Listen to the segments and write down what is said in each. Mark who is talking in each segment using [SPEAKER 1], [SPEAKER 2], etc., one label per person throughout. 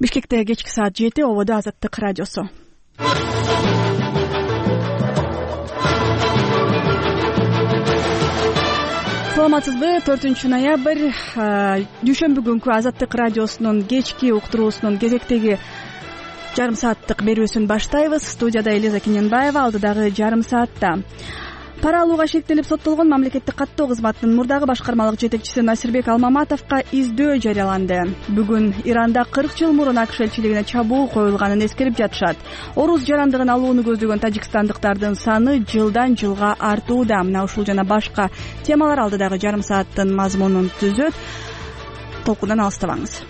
[SPEAKER 1] Бишкекте кечки саат 7 ободо Азаттык радиосу. Саламатсызбы? 4-ноябрь дүйшөмбү күнкү Азаттык радиосунун кечки уктуруусунун кезектеги жарым сааттык берүүсүн баштайбыз. Студияда Элиза Кененбаева. Алдыдагы жарым саатта пара алууга шектелип соттолгон мамлекеттик каттоо кызматынын мурдагы башкармалык жетекчиси Насирбек Алмаматовго издөө жарыяланды. Бүгүн Иранда 40 жыл мурун АКШ элчилигине чабуу коюлганын эскерип жатышат. Орус жарандыгын алууну көздөгөн тажикстандыктардын саны жылдан жылга артууда. Мына ушул жана башка темалар алдыдагы жарым сааттын мазмунун түзөт. Толкундан алыстабаңыз.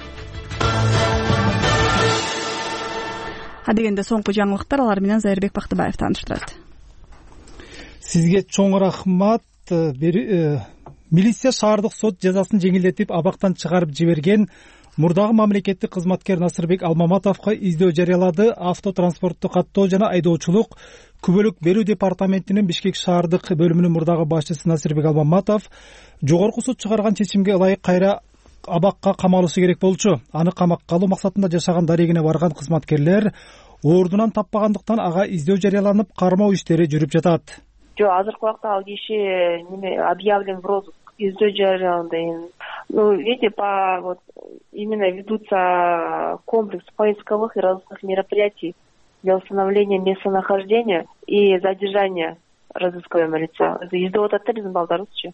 [SPEAKER 1] Адегенде соңку жаңылыктар, алар менен Зайырбек Бактыбаев тааныштырат.
[SPEAKER 2] Сизге чоң рахмат. Милиция шаардык сот жазасын жеңилдетип абактан чыгарып жиберген мурдагы мамлекеттик кызматкер Насирбек Алмаматовго издөө жарыялады. Автотранспортту каттоо жана айдоочулук күбөлүк берүү департаментинин Бишкек шаардык бөлүмүнүн мурдагы башчысы Насирбек Алмаматов жогорку суд чыгарган чечимге ылайык кайра абакка камалышы керек болчу. Аны камакка алуу максатында жашаган дарегине барган кызматкерлер ордунан таппагандыктан ага издөө жарыяланып, кармоо иштери жүрүп жатат.
[SPEAKER 3] Азыркы убакта ал киши объявлен в розыск, издөө жарыяланды. Видите, именно ведутся комплекс поисковых и розыскных мероприятий для установления местонахождения и задержания разыскиваемого лица. Издөө атат биздин балдарыбызчы.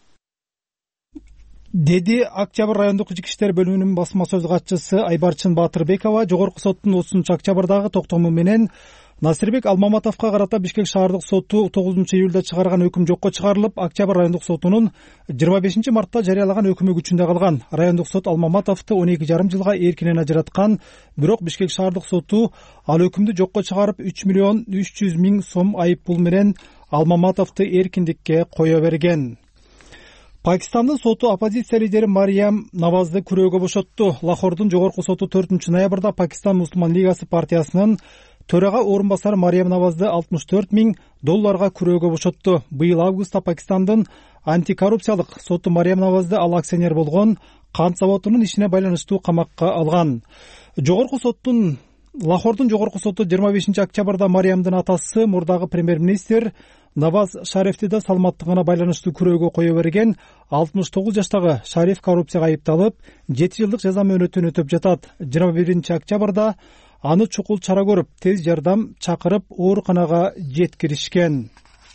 [SPEAKER 2] Деди Октябрь райондук ички иштер бөлүмүнүн басма сөз катчысы Айбарчын Батырбекова жогорку соттун 30 октябрдагы токтому менен Насирбек Алмаматовго карата Бишкек шаардык соту 9-июлда чыгарган өкүм жокко чыгарылып, Октябрь райондук сотунун 25 мартта жарыялаган өкүмү күчүндө калган. Райондук сот Алмаматовду 12,5 жылга эркинен ажыраткан, бирок Бишкек шаардык соту ал өкүмдү жокко чыгарып 3,3 миллион сом айып пул менен Алмаматовду эркиндикке кое берген. Пакистандын соту оппозиция лидери Мариям Навазды күрөөгө бошотту. Лахордун жогорку соту 4-ноябрда Пакистан Мусулман лигасы партиясынын төрага орун басары Мариям Навазды $64,000 күрөөгө бошотту. Быйыл августта Пакистандын антикоррупциялык соту Мариям Навазды ал акционер болгон кант заводунун ишине байланыштуу камакка алган. Лахордун жогорку соту 25 октябрда Мариямдын атасы мурдагы премьер-министр Наваз Шарифти да саламаттыгына байланыштуу күрөөгө кое берген. 69 жаштагы Шариф коррупцияга айыпталып, 7 жылдык жаза мөөнөтүн өтөп жатат. 21 октябрда аны чукул чара көрүп, тез жардам чакырып, ооруканага жеткиришкен.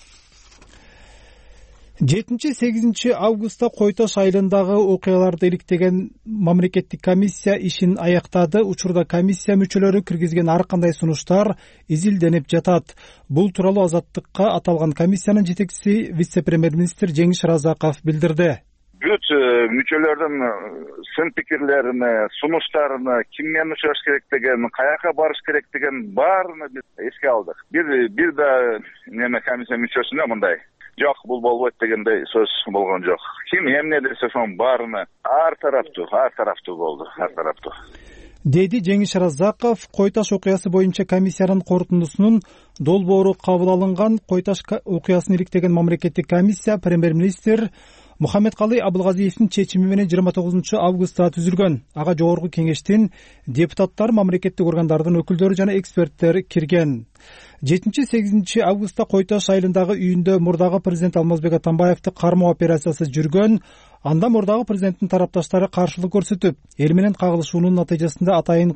[SPEAKER 2] 7-8 августта Кой Таш айылындагы окуяларды иликтеген мамлекеттик комиссия ишин аяктады. Учурда комиссия мүчөлөрү киргизген ар кандай сунуштар изилденип жатат. Бул тууралуу Азаттыкка аталган комиссиянын жетекчиси вице-премьер-министр Жеңиш Разаков билдирди.
[SPEAKER 4] Бүт мүчөлөрдүн сын пикирлерине, сунуштарына, киммен учураш керек деген, каяка барыш керек деген баарына биз эске алдык. Бир да комиссия мүчөсүнө мындай жок, бул болбойт дегендей сөз болгон жок. Ким эмне десе ошонун баарына ар тараптуу болду, деди
[SPEAKER 2] Жеңиш Разаков. Кой Таш окуясы боюнча комиссиянын корутундусунун долбоору кабыл алынган. Кой Таш окуясын иликтеген мамлекеттик комиссия премьер-министр Мухаммедкалый Абылгазиевдин чечими менен 29 августта түзүлгөн. Ага жогорку кеңештин депутаттар, мамлекеттик органдардын өкүлдөрү жана эксперттер кирген. 7-8 августта Кой Таш айылындагы үйүндө мурдагы президент Алмазбек Атамбаевди кармоо операциясы жүргөн. Анда мурдагы президенттин тарапташтары каршылык көрсөтүп, эл менен кагылышуунун натыйжасында атайын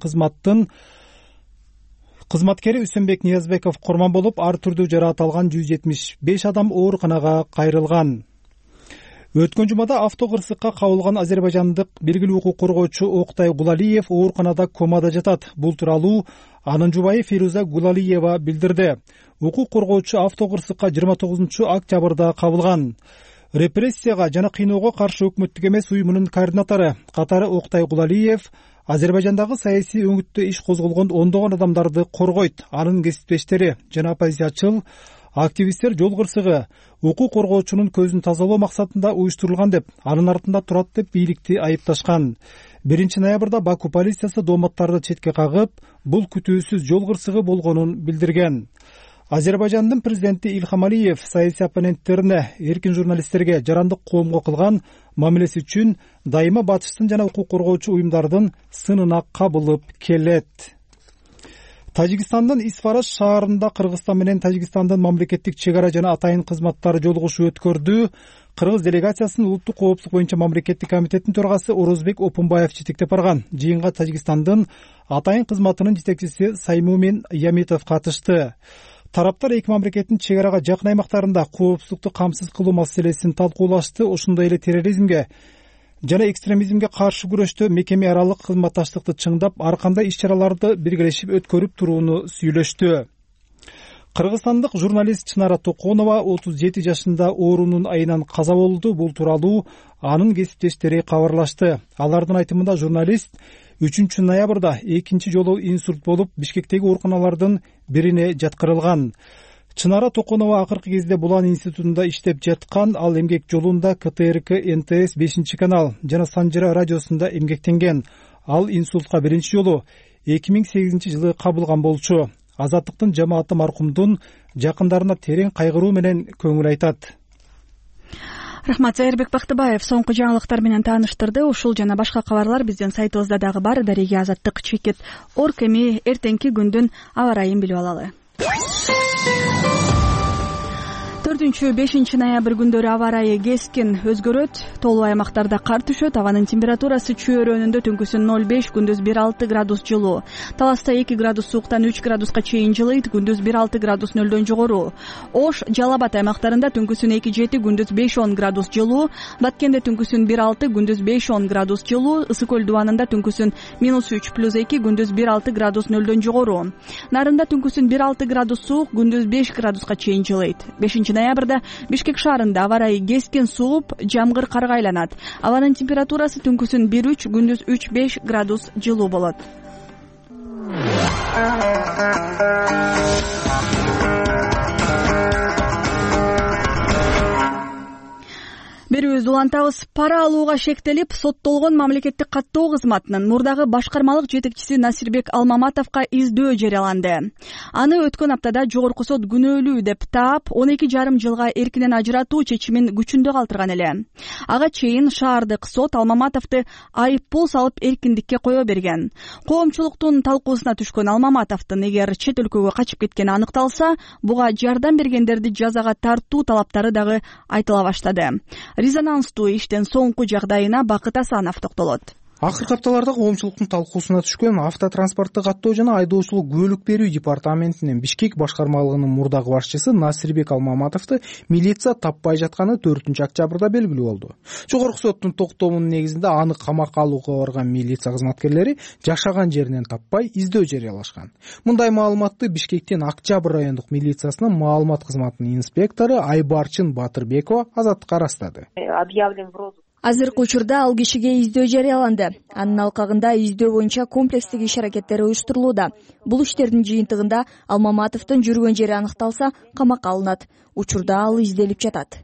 [SPEAKER 2] кызматкери Үсөнбек Ниязбеков курман болуп, ар түрдүү жараат алган 175 адам ооруканага кайрылган. Өткөн жумада автокырсыкка кабылган азербайжандык белгилүү укук коргоочу Октай Гулалиев ооруканада комада жатат. Бул тууралуу анын жубайы Фируза Гулалиева билдирди. Укук коргоочу автокырсыкка 29 октябрда кабылган. Репрессияга жана кыйноого каршы өкмөттүк эмес уюмунун координатору катары Октай Гулалиев Азербайжандагы саясий өңүттө иш козголгон ондогон адамдарды коргойт. Анын кесиптештери жана оппозициячыл активисттер жол кырсыгы укук коргоочунун көзүн тазалоо максатында уюштурулган деп, анын артында турат деп бийликти айыпташкан. 1-ноябрда Баку полициясы дооматтарды четке кагып, бул күтүүсүз жол кырсыгы болгонун билдирген. Азербайжандын президенти Ильхам Алиев саясий оппоненттерине, эркин журналисттерге, жарандык коомго кылган мамилеси үчүн дайыма батыштын жана укук коргоочу уюмдардын сынына кабылып келет. Тажикстандын Исфараш шаарында Кыргызстан менен Тажикстандын мамлекеттик чек ара жана атайын кызматтары жолугушуу өткөрдү. Кыргыз делегациясын улуттук коопсуздук боюнча мамлекеттик комитеттин төрагасы Орозбек Опунбаев жетектеп барган. Жыйынга Тажикстандын атайын кызматынын жетекчиси Саймумин Ямитов катышты. Тараптар эки мамлекеттин чек арага жакын аймактарында коопсуздукту камсыз кылуу маселесин талкуулашты. Ошондой эле терроризмге жана экстремизмге каршы күрөштө мекеме аралык кызматташтыкты чыңдап, ар кандай иш-чараларды биргелешип өткөрүп турууну сүйлөштү. Кыргызстандык журналист Чынара Токонова 37 жашында оорунун айынан каза болду. Бул тууралуу анын кесиптештери кабарлашты. Алардын айтымында журналист 3 ноябрда экинчи жолу инсульт болуп, Бишкектеги ооруканалардын бирине жаткырылган. Чынара Токонова акыркы кезде Булан институтунда иштеп жаткан. Ал эмгек жолунда КТРК, НТС 5-канал жана Санжыра радиосунда эмгектенген. Ал инсультка биринчи жолу 2008-жылы кабылган болчу. Азаттыктын жамааты маркумдун жакындарына терең кайгыруу менен көңүл айтат.
[SPEAKER 1] Рахмат. Зайырбек Бактыбаев соңку жаңылыктар менен тааныштырды. Ушул жана башка кабарлар биздин сайтыбызда дагы бар. Дареге Азаттык.org. Эми эртеңки күндүн аба ырайын билип алалы. 4-5 ноябрь күндөрү аба ырайы кескин өзгөрөт. Толуу аймактарда кар түшөт. Абанын температурасы чөйрөнүндө түнкүсүн 0,5, күндүз 1,6 градус жылуу. Таласта 2 градус сууктан 3 градуска чейин жылыйт, күндүз 1,6 градус нөлдөн жогору. Ош, Жалал Абад аймактарында түнкүсүн 2,7, күндүз 5,10 градус жылуу. Баткенде түнкүсүн 1,6, күндүз 5,10 градус жылуу. Ысык көл дубанында түнкүсүн -3 + 2, күндүз 1,6 градус нөлдөн жогору. Нарында түнкүсүн 1,6 градус суук, күндүз 5 градуска чейин жылыйт. 5 ноябрда Бишкек шаарында аба ырайы кескин сууп, жамгыр карга айланат. Абанын температурасы түнкүсүн 1,3, күндүз 3,5 градус жылуу болот. Берүүбүздү улантабыз. Пара алууга шектелип, соттолгон мамлекеттик каттоо кызматынын мурдагы башкармалык жетекчиси Насирбек Алмаматовго издөө жарыяланды. Аны өткөн аптада жогорку сот күнөөлүү деп таап, 12,5 жылга эркинен ажыратуу чечимин күчүндө калтырган эле. Ага чейин шаардык сот Алмаматовду айып пул салып эркиндикке кое берген. Коомчулуктун талкуусуна түшкөн Алмаматовдун эгер чет өлкөгө качып кеткени аныкталса, буга жардам бергендерди жазага тартуу талаптары дагы айтыла баштады. Резонанстуу иштин соңку жагдайына Бакыт Асанов токтолот.
[SPEAKER 5] Акыркы апталарда коомчулуктун талкуусуна түшкөн автотранспортто каттоо жана айдоочулук көлүк берүү департаментинин Бишкек башкармалыгынын мурдагы башчысы Насирбек Алмаматовду милиция таппай жатканы 4-октябрда белгилүү болду. Жогорку соттун токтомунун негизинде аны камакка алууга барган милиция кызматкерлери жашаган жеринен таппай издөө жарыялашкан. Мындай маалыматты Бишкектин Октябрь райондук милициясынын маалымат кызматынын инспектору Айбарчын Батырбекова Азаттыкка ырастады.
[SPEAKER 3] Объявлен в розыск.
[SPEAKER 6] Азыркы учурда ал кишиге издөө жарыяланды. Анын алкагында издөө боюнча комплекстик иш-аракеттер уюштурулууда. Бул иштердин жыйынтыгында Алмаматовдун жүргөн жери аныкталса, камакка алынат. Учурда ал изделип жатат.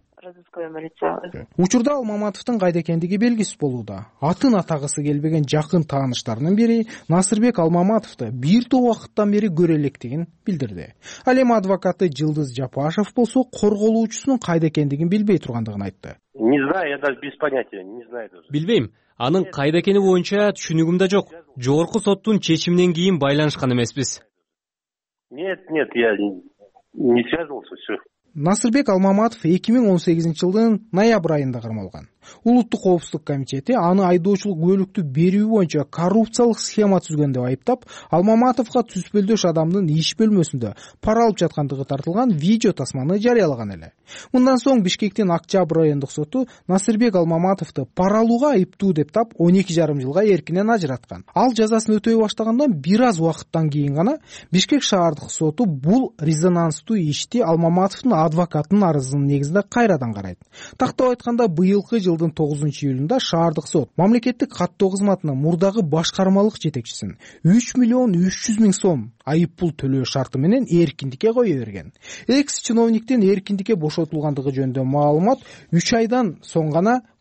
[SPEAKER 5] Учурда Алмаматовдун кайда экендиги белгисиз болууда. Атын атагысы келбеген жакын тааныштарынын бири Насирбек Алмаматовду бир топ убакыттан бери көрө электигин билдирди. Ал эми адвокаты Жылдыз Жапашев болсо корголуучусунун кайда экендигин билбей тургандыгын айтты.
[SPEAKER 7] Не знаю, я даже без понятия, не знаю даже.
[SPEAKER 8] Билбейм. Анын кайда экени боюнча түшүнүгүмдө жок. Жогорку соттун чечиминен кийин байланышкан эмеспиз.
[SPEAKER 7] Нет, я не связывался, все.
[SPEAKER 5] Насырбек Алмаматов 2018-жылдын ноябрь айында кармалган. Улуттук коопсуздук комитети аны айдоочулук көлүктү берүү боюнча коррупциялык схема түзгөн деп айыптап, Алмаматовго түспөлдөш адамдын иш бөлмөсүндө пара алып жаткандыгы тартылган видео тасманы жарыялаган эле. Мындан соң Бишкектин Октябрь райондук соту Насырбек Алмаматовду пара алууга айыптуу деп тап 12,5 жылга эркинен ажыраткан. Ал жазасын өтөй баштагандан бир аз убакыттан кийин гана Бишкек шаардык соту бул резонанстуу ишти Алмаматовдун адвокатынын арызынын негизинде кайрадан карайт. Тактап айтканда, быйылкы жылдын 9-июлунда шаардык сот мамлекеттик каттоо кызматынын мурдагы башкармалык жетекчисин 3,3 сом айып пул төлөө шарты менен эркиндикке кое берген. Экс чиновниктин эркиндикке бошотулгандыгы жөнүндө маалымат 3 айдан соң гана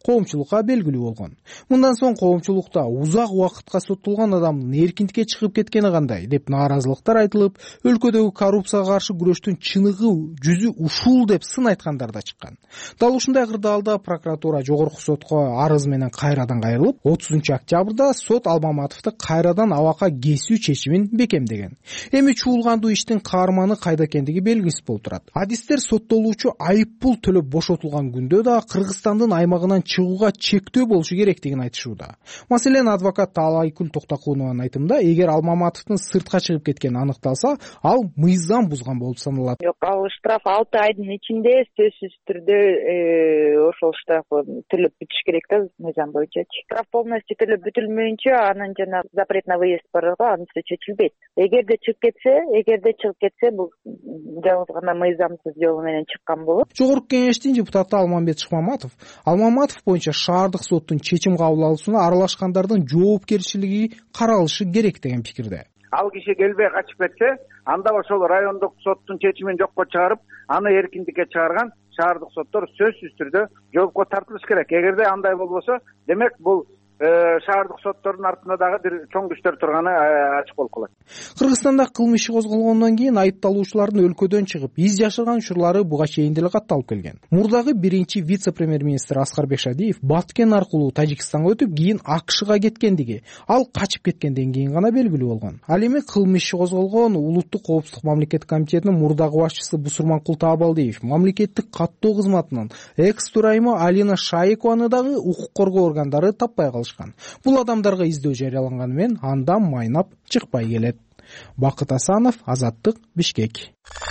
[SPEAKER 5] коомчулукка белгилүү болгон. Мындан соң коомчулукта узак убакытка соттолгон адамдын эркиндикке чыгып кеткени кандай деп нааразылыктар айтылып, өлкөдөгү коррупцияга каршы күрөштүн чыныгы жүзү ушул деп сын айткандар да чыккан. Дал ушундай кырдаалда прокуратура жогорку сотко арыз менен кайрадан кайрылып, 30-октябрда сот Алмаматовду кайрадан абакка кесүү чечимин бекемдеген. Эми чуулгандуу иштин каарманы кайда экендиги белгисиз болуп турат. Адистер соттолуучу айып пул төлөп бошотулган күндө да Кыргызстандын аймагынан чыгууга чектөө болушу керектигин айтышууда. Маселен, адвокат Талайкүл Токтокунованын айтымында, эгер Алмаматовдун сыртка чыгып кеткени аныкталса, ал мыйзам бузган болуп саналат.
[SPEAKER 9] Жок, ал штраф 6 айдын ичинде сөзсүз түрдө ошол штрафты төлөп бүтүш керек да, мыйзам боюнча. Штраф полностью төлөп бүтүлмөйүнчө анын жана запрет на выезд барго анысы чечилбейт. Эгерде чыгып кетсе, бул жалгыз гана мыйзамсыз жол менен чыккан болот.
[SPEAKER 5] Жогорку кеңештин депутаты Алмамбет Шыкмаматов боюнча шаардык соттун чечим кабыл алуусуна аралашкандардын жоопкерчилиги каралышы керек деген пикирде.
[SPEAKER 10] Ал киши келбей качып кетсе, анда ошол райондук соттун чечимин жокко чыгарып, аны эркиндикке чыгарган шаардык соттор сөзсүз түрдө жоопко тартылыш керек. Эгерде андай болбосо, демек бул шаардык соттордун артында дагы бир чоң күчтөр турганы ачык болуп калат.
[SPEAKER 5] Кыргызстанда кылмыш иши козголгондон кийин айыпталуучулардын өлкөдөн чыгып из жашырган учурлары буга чейин деле катталып келген. Мурдагы биринчи вице-премьер-министр Аскарбек Шадиев Баткен аркылуу Тажикстанга өтүп, кийин АКШга кеткендиги, ал качып кеткенден кийин гана белгилүү болгон. Ал эми кылмыш иши козголгон Улуттук коопсуздук мамлекеттик комитетинин мурдагы башчысы Бусурманкул Таабалдиев мамлекеттик каттоо кызматынын экс-төрайымы Алина Шаикованы дагы укук коргоо органдары таппай калышкан. Бул адамдарга издөө жарыяланганы менен андан майнап чыкпай келет. Бакыт Асанов, Азаттык, Бишкек.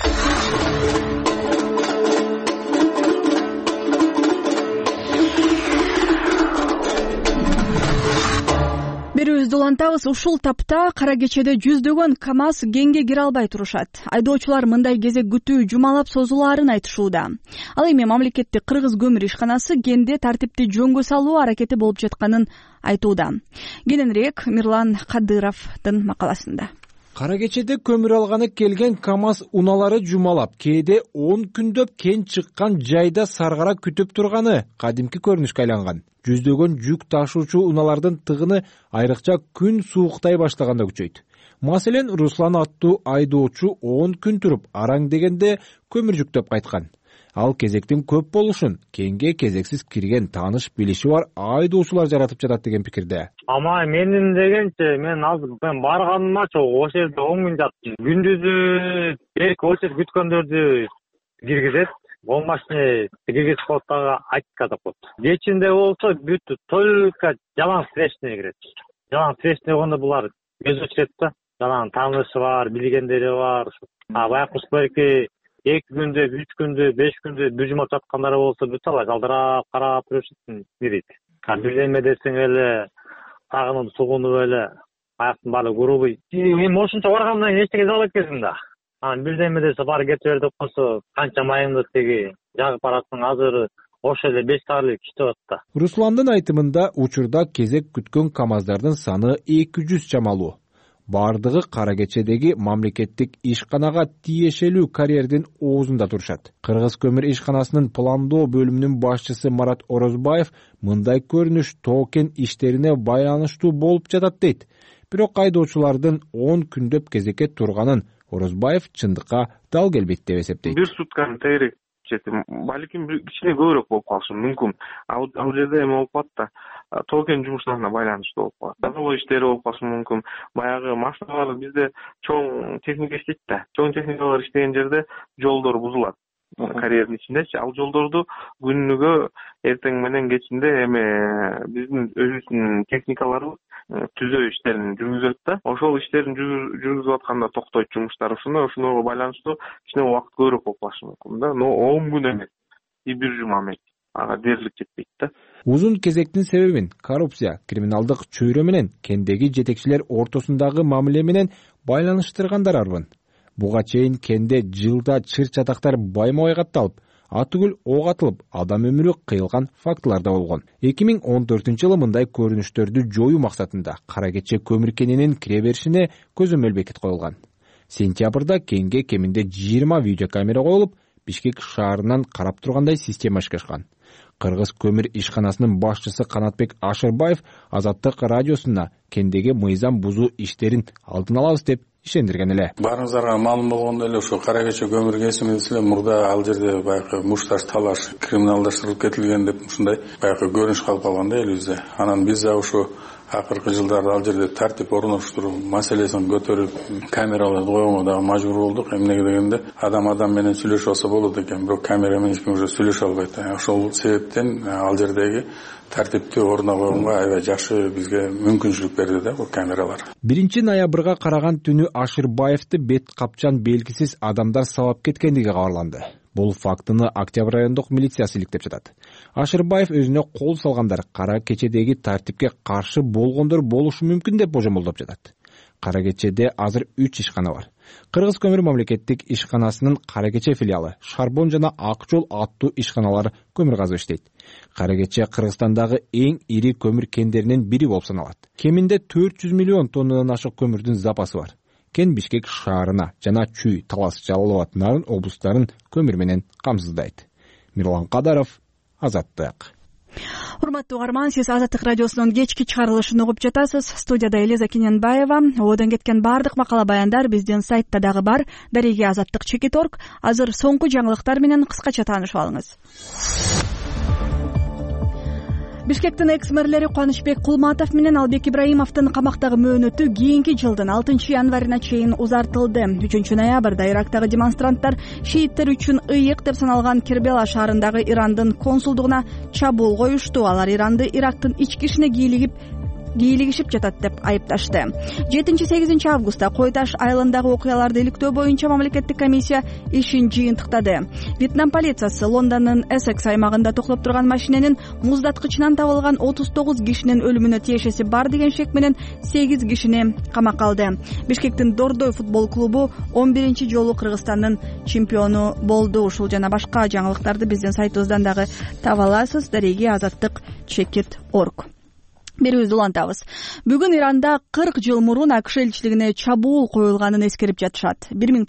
[SPEAKER 1] Берүүбүздү улантабыз. Ушул тапта Кара Кечеде жүздөгөн КАМАЗ кеңге кире албай турушат. Айдоочулар мындай кезек күтүү жумалап созулаарын айтышууда. Ал эми мамлекеттик Кыргыз көмүр ишканасы кенде тартипти жөнгө салуу аракети болуп жатканын айтууда. Кененирээк Мирлан Кадыровдун макаласында.
[SPEAKER 11] Кара Кечеде көмүр алганы келген КАМАЗ уналары жумалап, кээде 10 күндөп кен чыккан жайда саргара күтүп турганы кадимки көрүнүшкө айланган. Жүздөгөн жүк ташуучу уналардын тыгыны айрыкча күн сууктай баштаганда күчөйт. Маселен, Руслан аттуу айдоочу 10 күн туруп, араң дегенде көмүр жүктөп кайткан. Ал кезектин көп болушун кенге кезексиз кирген тааныш билиши бар айдоочулар жаратып жатат деген пикирде.
[SPEAKER 12] Ама менин дегенче, мен барганымачы ошол жерде 10 күн жаттым. Күндүзү берки очередь күткөндөрдү киргизет. Болмашне киргизип коет дагы айтка деп коет. Кечинде болсо бүт только жалаң встречный кирет. Жалаң встречный болгондо булар көз очурет да. Жалаң таанышы бар, билгендери бар. Баягы берки 2 күндө, 3 күндө, 5 күндө бир жумап жаткандары болсо бүт алар жалдырап карап жүрүшөт дейт. Бирдеме десең эле тагынып сугунуп эле аяктын баары грубый. Мен ошончо баргандан кийин эчтеке деле келдим да. Бирдеме десе баары кетип бер деп койсо, канча майыңды теги жагып барасың, азыр ошол эле 5 саат иштеп атат.
[SPEAKER 11] Русландын айтымында учурда кезек күткөн КАМАЗдардын саны 200 чамалуу. Бардыгы Кара Кечедеги мамлекеттик ишканага тиешелүү карьердин оозунда турушат. Кыргыз көмүр ишканасынын пландоо бөлүмүнүн башчысы Марат Орозбаев мындай көрүнүш токен иштерине байланыштуу болуп жатат дейт. Бирок айдоочулардын 10 күндөп кезекке турганын Орозбаев чындыкка дал келбейт деп эсептейт.
[SPEAKER 13] Бир сутканы тегерек жетим, балким кичине көбүрөөк болуп калышы мүмкүн. Ал жерде эме болуп калат да, токен жумуштарына байланыштуу болуп калат. Тазалоо иштери болуп калышы мүмкүн. Баягы машиналар бизде чоң техника иштейт да. Чоң техникалар иштеген жерде жолдор бузулат. Карьердин ичиндечи, ал жолдорду күнүгө эртең менен кечинде эме биздин өзүбүздүн техникаларыбыз түзөө иштерин жүргүзөт да. Ошол иштерин жүргүзүп атканда токтойт жумуштар. Ошонго байланыштуу кичине убакыт көбүрөөк болуп калышы мүмкүн да. Но 10 күн эмес, бир жума эмес. Ага дээрлик жетпейт да.
[SPEAKER 11] Узун кезектин себебин коррупция, криминалдык чөйрө менен кендеги жетекчилер ортосундагы мамиле менен байланыштыргандар арбын. Буга чейин кенде жылда чыр-чатактар байма-бай катталып, атүгүл ок атылып, адам өмүрү кыйылган фактылар да болгон. 2014-жылы мындай көрүнүштөрдү жоюу максатында Кара Кече көмүр кенинин кире беришине көзөмөл бекит коюлган. Сентябрда кенге кеминде 20 видеокамера коюлуп, Бишкек шаарынан карап тургандай система ишке ашкан. Кыргыз көмүр ишканасынын башчысы Канатбек Ашырбаев Азаттык радиосуна кендеги мыйзам бузуу иштерин алдын алабыз деп ишендирген эле.
[SPEAKER 14] Баарыңыздарга маалым болгондой эле ушу Кара Кече көмүр кесими эле мурда ал жерде баягы мушташ талаш криминалдаштырылып кетилген деп ушундай баягы көрүнүш калып калган да элибизде. Анан биз да ушу акыркы жылдарда ал жерде тартип орноштуруу маселесин көтөрүп камераларды койгонго дагы мажбур болдук. Эмнеге дегенде адам менен сүйлөшүп алса болот экен, бирок камера менен эч ким уже сүйлөшө албайт. Ошол себептен ал жердеги тартипти ордуна койгонго аябай жакшы бизге мүмкүнчүлүк берди да бул камералар.
[SPEAKER 11] 1-ноябрга караган түнү Ашырбаевди бет капчан белгисиз адамдар сабап кеткендиги кабарланды. Бул фактыны Октябрь райондук милициясы иликтеп жатат. Ашырбаев өзүнө кол салгандар Кара Кечедеги тартипке каршы болгондор болушу мүмкүн деп божомолдоп жатат. Кара Кечеде азыр 3 ишкана бар. Кыргыз көмүр мамлекеттик ишканасынын Кара Кече филиалы, Шарбон жана Ак жол аттуу ишканалар көмүр казып иштейт. Кара Кече Кыргызстандагы эң ири көмүр кендеринин бири болуп саналат. Кеминде 400 миллион тоннадан ашык көмүрдүн запасы бар. Кен Бишкек шаарына жана Чүй, Талас, Жалал абад, Нарын облустарын көмүр менен камсыздайт. Мирлан Кадаров, Азаттык.
[SPEAKER 1] Урматтуу угарман, сиз Азаттык радиосунун кечки чыгарылышын угуп жатасыз. Студияда Элиза Киненбаева. Одон кеткен бардык макала баяндар биздин сайтта дагы бар. Дареги Азаттык.org. Азыр соңку жаңылыктар менен кыскача таанышып алыңыз. Бишкектин экс-мэрлери Кубанычбек Кулматов менен Албек Ибраимовдун камактагы мөөнөтү кийинки жылдын 6 январына чейин узартылды. 3-ноябрда Ирактагы демонстранттар шииттер үчүн ыйык деп саналган Кербела шаарындагы Ирандын консулдугуна чабуул коюшту. Алар Иранды Ирактын ички ишине кийлигишип жатат деп айыпташты. 7-8 августта Кой Таш айылындагы окуяларды иликтөө боюнча мамлекеттик комиссия ишин жыйынтыктады. Вьетнам полициясы Лондондун Эссекс аймагында токтоп турган машиненин муздаткычынан табылган 39 кишинин өлүмүнө тиешеси бар деген шек менен 8 кишини камакка алды. Бишкектин Дордой футбол клубу 11 жолу Кыргызстандын чемпиону болду. Ушул жана башка жаңылыктарды биздин сайтыбыздан дагы таба аласыз. Дареги Азаттык.org. Берүүбүздү улантабыз. Бүгүн Иранда 40 жыл мурун АКШ элчилигине чабуул коюлганын эскерип жатышат.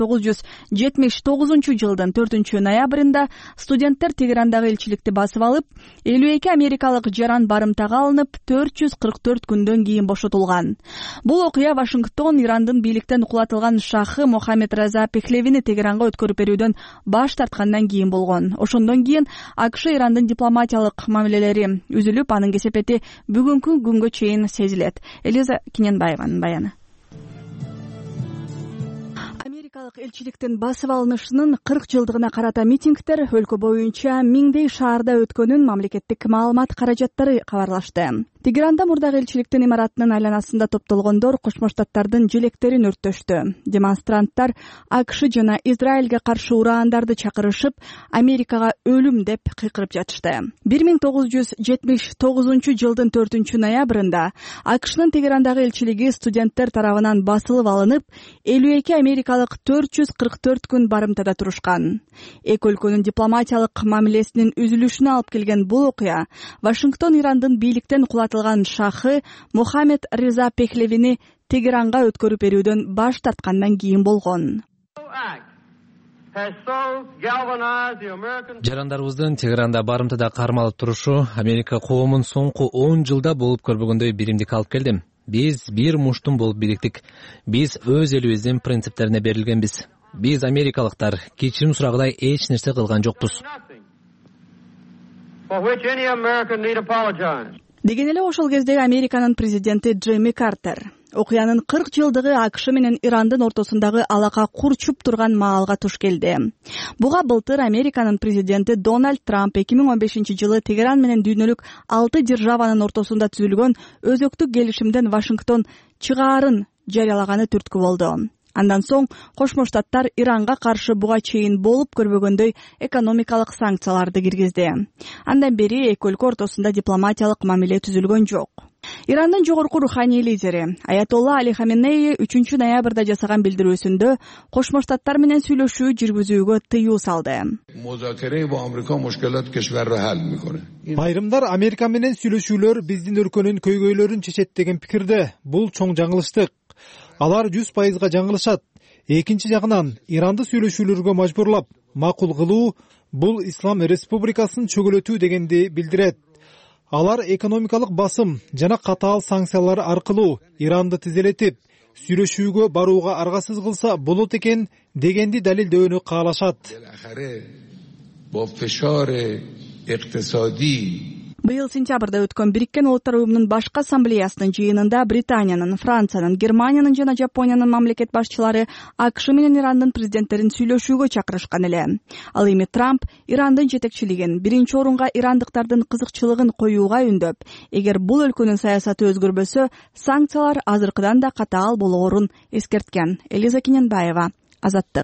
[SPEAKER 1] 1979 жылдын 4-ноябрында студенттер Тегерандагы элчиликти басып алып, 52 америкалык жаран барымтага алынып, 444 күндөн кийин бошотулган. Бул окуя Вашингтон Ирандын бийликтен кулатылган шахы Мохаммед Реза Пехлевини Тегеранга өткөрүп берүүдөн баш тарткандан кийин болгон. Ошондон кийин АКШ Ирандын дипломатиялык мамилелери үзүлүп, анын кесепети бүгүнкү күнгө чейин сезилет. Элиза Киненбаеванын баяны. Америкалык элчиликтин басып алынышынын 40 жылдыгына карата митингдер өлкө боюнча миңдей шаарда өткөнүн мамлекеттик маалымат каражаттары кабарлашты. Тегеранда мурдагы элчиликтин имаратынын айланасында топтолгондор Кошмо Штаттардын желектерин өрттөштү. Демонстранттар АКШ жана Израилге каршы ураандарды чакырышып, Америкага өлүм деп кыйкырып жатышты. 1979 жылдын 4-ноябрында АКШнын Тегерандагы элчилиги студенттер тарабынан басылып алынып, 52 америкалык 444 күн барымтада турушкан. Эки өлкөнүн дипломатиялык мамилесинин үзүлүшүнө алып келген бул окуя Вашингтон Ирандын бийликтен кулатылган шахы Мохаммед Реза Пехлевини Тегеранга өткөрүп берүүдөн баш тарткандан кийин болгон.
[SPEAKER 8] Жарандарыбыздын Тегеранда барымтада кармалып турушу Америка коомун соңку 10 жылда болуп көрбөгөндөй биримдик алып келди. Биз бир муштум болуп бириктик. Биз өз элибиздин принциптерине берилгенбиз. Биз америкалыктар кечирим сурагыдай эч нерсе кылган жокпуз.
[SPEAKER 1] Деген эле ошол кездеги Американын президенти Джимми Картер. Окуянын 40 жылдыгы АКШ менен Ирандын ортосундагы алака курчуп турган маалга туш келди. Буга былтыр Американын президенти Дональд Трамп 2015 жылы Тегеран менен дүйнөлүк 6 державанын ортосунда түзүлгөн өзөктүк келишимден Вашингтон чыгаарын жарыялаганы түрткү болду. Андан соң Кошмо Штаттар Иранга каршы буга чейин болуп көрбөгөндөй экономикалык санкцияларды киргизди. Андан бери эки өлкө ортосунда дипломатиялык мамиле түзүлгөн жок. Ирандын жогорку руханий лидери Аятолла Али Хаменеи 3-ноябрда жасаган билдирүүсүндө Кошмо Штаттар менен сүйлөшүү жүргүзүүгө тыюу салды.
[SPEAKER 2] Айрымдар Америка менен сүйлөшүүлөр биздин өлкөнүн көйгөйлөрүн чечет деген пикирде. Бул чоң жаңылыштык. Алар 100% жаңылышат. Экинчи жагынан Иранды сүйлөшүүлөргө мажбурлап, макул кылуу Бул Ислам Республикасын чөгөлөтүү дегенди билдирет. Алар экономикалык басым жана катаал санкциялар аркылуу Иранды тизелетип, сүйлөшүүгө барууга аргасыз кылса болот экен дегенди далилдөөнү каалашат.
[SPEAKER 1] Быйыл сентябрда өткөн Бириккен Улуттар Уюмунун башкы ассамблеясынын жыйынында Британиянын, Франциянын, Германиянын жана Жапониянын мамлекет башчылары АКШ менен Ирандын президенттерин сүйлөшүүгө чакырышкан эле. Ал эми Трамп Ирандын жетекчилигин, биринчи орунга ирандыктардын кызыкчылыгын коюуга үндөп, эгер бул өлкөнүн саясаты өзгөрбөсө, санкциялар азыркыдан да катаал болоорун эскерткен. Элиза Кененбаева, Азаттык.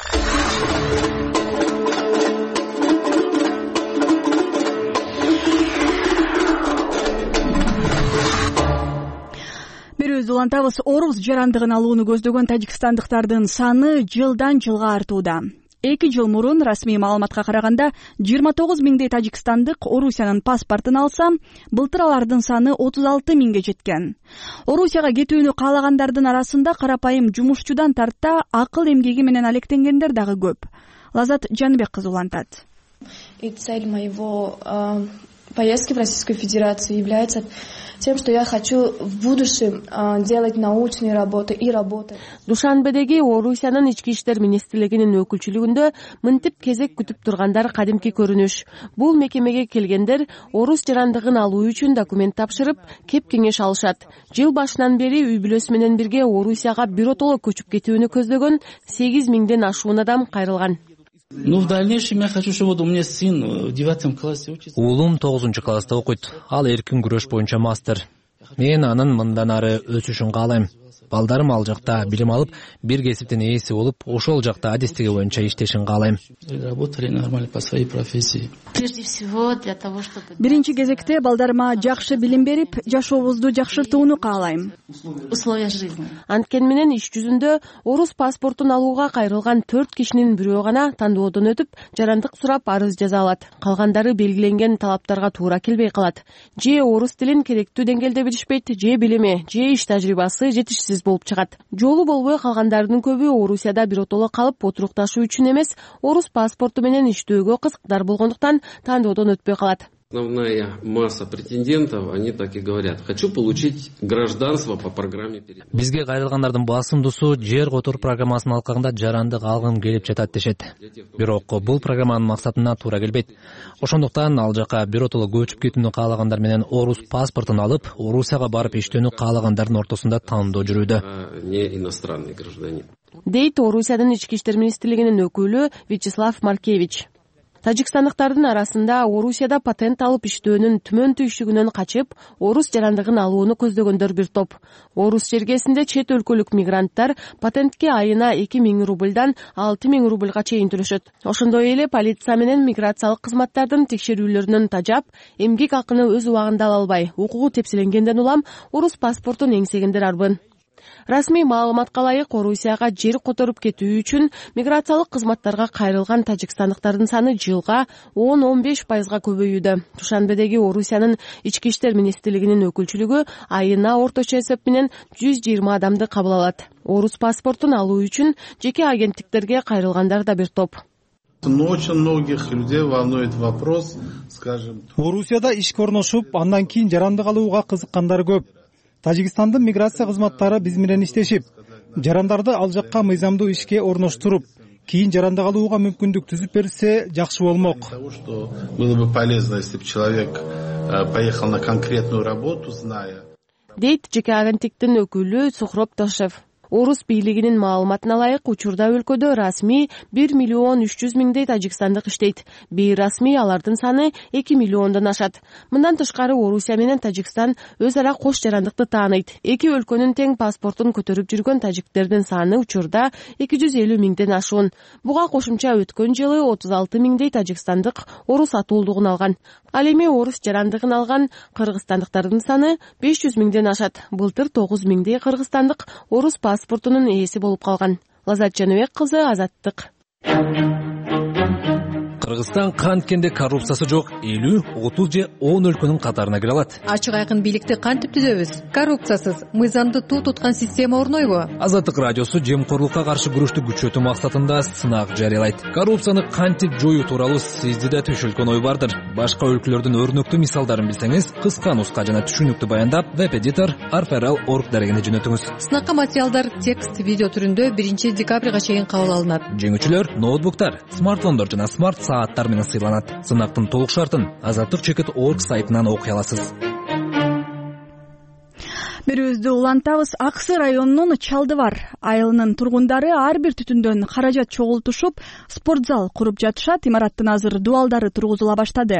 [SPEAKER 1] Берүүбүздү улантабыз. Орус жарандыгын алууну көздөгөн тажикстандыктардын саны жылдан жылга артууда. 2 жыл мурун расмий маалыматка караганда 29 миңдей тажикстандык Орусиянын паспортун алса, былтыр алардын саны 36 миңге жеткен. Орусияга кетүүнү каалагандардын арасында карапайым жумушчудан тарта акыл эмгеги менен алектенгендер дагы көп. Лазат Жанбек кызы улантат.
[SPEAKER 15] И цель моего поездки в Российскую Федерацию является тем, что я хочу в будущем делать научные работы и работать.
[SPEAKER 16] Душанбедеги Орусиянын ички иштер министрлигинин өкүлчүлүгүндө мынтип кезек күтүп тургандар кадимки көрүнүш. Бул мекемеге келгендер орус жарандыгын алуу үчүн документ тапшырып, кеп кеңеш алышат. Жыл башынан бери үй бүлөсү менен бирге Орусияга биротоло көчүп кетүүнү көздөгөн 8 миңден ашуун адам кайрылган.
[SPEAKER 17] В дальнейшем я хочу, чтобы у меня сын в 9 классе учится.
[SPEAKER 8] Уулум 9-класста окуйт. Ал эркин күрөш боюнча мастер. Мен анын мындан ары өсүшүн каалайм. Балдарым ал жакта билим алып, бир кесиптин ээси болуп, ошол жакта адистиги боюнча иштешин каалайм.
[SPEAKER 17] Работали нормально по своей профессии.
[SPEAKER 15] Прежде всего для того, чтобы
[SPEAKER 1] Биринчи кезекте балдарыма жакшы билим берип, жашообузду жакшыртууну каалайм.
[SPEAKER 15] условия жизни.
[SPEAKER 16] Анткени менен иш жүзүндө орус паспортун алууга кайрылган 4 кишинин бирөө гана тандоодон өтүп, жарандык сурап арыз жаза алат. Калгандары белгиленген талаптарга туура келбей калат. Же орус тилин керектүү деңгээлде билишпейт, же билими, же иш тажрыйбасы жетишсиз болуп чыгат. Жолу болбой калгандардын көбү Орусияда биротоло калып отурукташуу үчүн эмес, орус паспорту менен иштөөгө кызыктар болгондуктан тандоодон өтпөй калат.
[SPEAKER 18] Основная масса претендентов, они так и говорят: хочу получить гражданство по программе.
[SPEAKER 8] Бизге кайрылгандардын басымдуусу жер которуп программасын алкагында жарандык алгым келип жатат дешет. Бирок бул программанын максатына туура келбейт. Ошондуктан ал жака биротоло көчүп кетүүнү каалагандар менен орус паспортун алып, Орусияга барып иштөөнү каалагандардын ортосунда тандоо жүрүүдө.
[SPEAKER 18] Не иностранный гражданин.
[SPEAKER 16] Дейт Орусиянын ички иштер министрлигинин өкүлү Вячеслав Маркевич. Тажикстандыктардын арасында Орусияда патент алып иштөөнүн түмөн түйшүгүнөн качып, орус жарандыгын алууну көздөгөндөр бир топ. Орус жергесинде чет өлкөлүк мигранттар патентке айына 2000 рубльдан 6000 рубльга чейин төлөшөт. Ошондой эле полиция менен миграциялык кызматтардын текшерүүлөрүнөн тажап, эмгек акыны өз убагында ала албай, укугу тепселенгенден улам орус паспортун эңсегендер арбын. Расмий маалыматка ылайык Орусияга жер которуп кетүү үчүн миграциялык кызматтарга кайрылган тажикстандыктардын саны жылга 10-15% көбөйүүдө. Душанбедеги Орусиянын ички иштер министрлигинин өкүлчүлүгү айына орточо эсеп менен 120 адамды кабыл алат. Орус паспортун алуу үчүн жеке агенттиктерге кайрылгандар да бир топ.
[SPEAKER 19] Но очень многих людей волнует вопрос, скажем,
[SPEAKER 2] Орусияда ишке орношуп, андан кийин жарандык алууга кызыккандар көп. Тажикстандын миграция кызматтары биз менен иштешип, жарандарды ал жакка мыйзамдуу ишке орноштуруп, кийин жарандык алууга мүмкүндүк түзүп берсе жакшы болмок.
[SPEAKER 19] Было бы полезно, если бы человек поехал на конкретную работу, зная.
[SPEAKER 16] Дейт жеке агенттиктин өкүлү Сухроб Тошев. Орус бийлигинин маалыматына ылайык учурда өлкөдө расмий 1 миллион 300 миңдей тажикстандык иштейт. Бейрасмий алардын саны 2 миллиондон ашат. Мындан тышкары Орусия менен Тажикстан өз ара кош жарандыкты тааныйт. Эки өлкөнүн тең паспортун көтөрүп жүргөн тажиктердин саны учурда 250 миңден ашуун. Буга кошумча өткөн жылы 36 миңдей тажикстандык орус атуулдугун алган. Ал эми орус жарандыгын алган кыргызстандыктардын саны 500 миңден ашат. Былтыр 9 миңдей кыргызстандык орус паспортунун ээси болуп калган. Лазат Жаныбек кызы, Азаттык.
[SPEAKER 8] Кыргызстан канткенде коррупциясы жок 50, 30 же 10 өлкөнүн катарына кире алат.
[SPEAKER 20] Ачык айкын бийликти кантип түзөбүз? Коррупциясыз, мыйзамды туу туткан система орнойбу?
[SPEAKER 8] Азаттык радиосу жемкорлукка каршы күрөштү күчөтүү максатында сынак жарыялайт. Коррупцияны кантип жоюу тууралуу сизде да түшүлгөн ой бардыр. Башка өлкөлөрдүн өрнөктүү мисалдарын билсеңиз, кыска нуска жана түшүнүктүү баяндап веб-эдитор arferal.org дарегине жөнөтүңүз.
[SPEAKER 20] Сынакка материалдар текст, видео түрүндө 1 декабрга чейин кабыл алынат.
[SPEAKER 8] Жеңүүчүлөр ноутбуктар, смартфондор жана смарт сааттар менен сыйланат. Сынактын толук шартын azatlyk.org сайтынан окуй аласыз.
[SPEAKER 1] Берүүбүздү улантабыз. Аксы районунун Чалдыбар айылынын тургундары ар бир түтүндөн каражат чогултушуп, спортзал куруп жатышат. Имараттын азыр дуалдары тургузула баштады.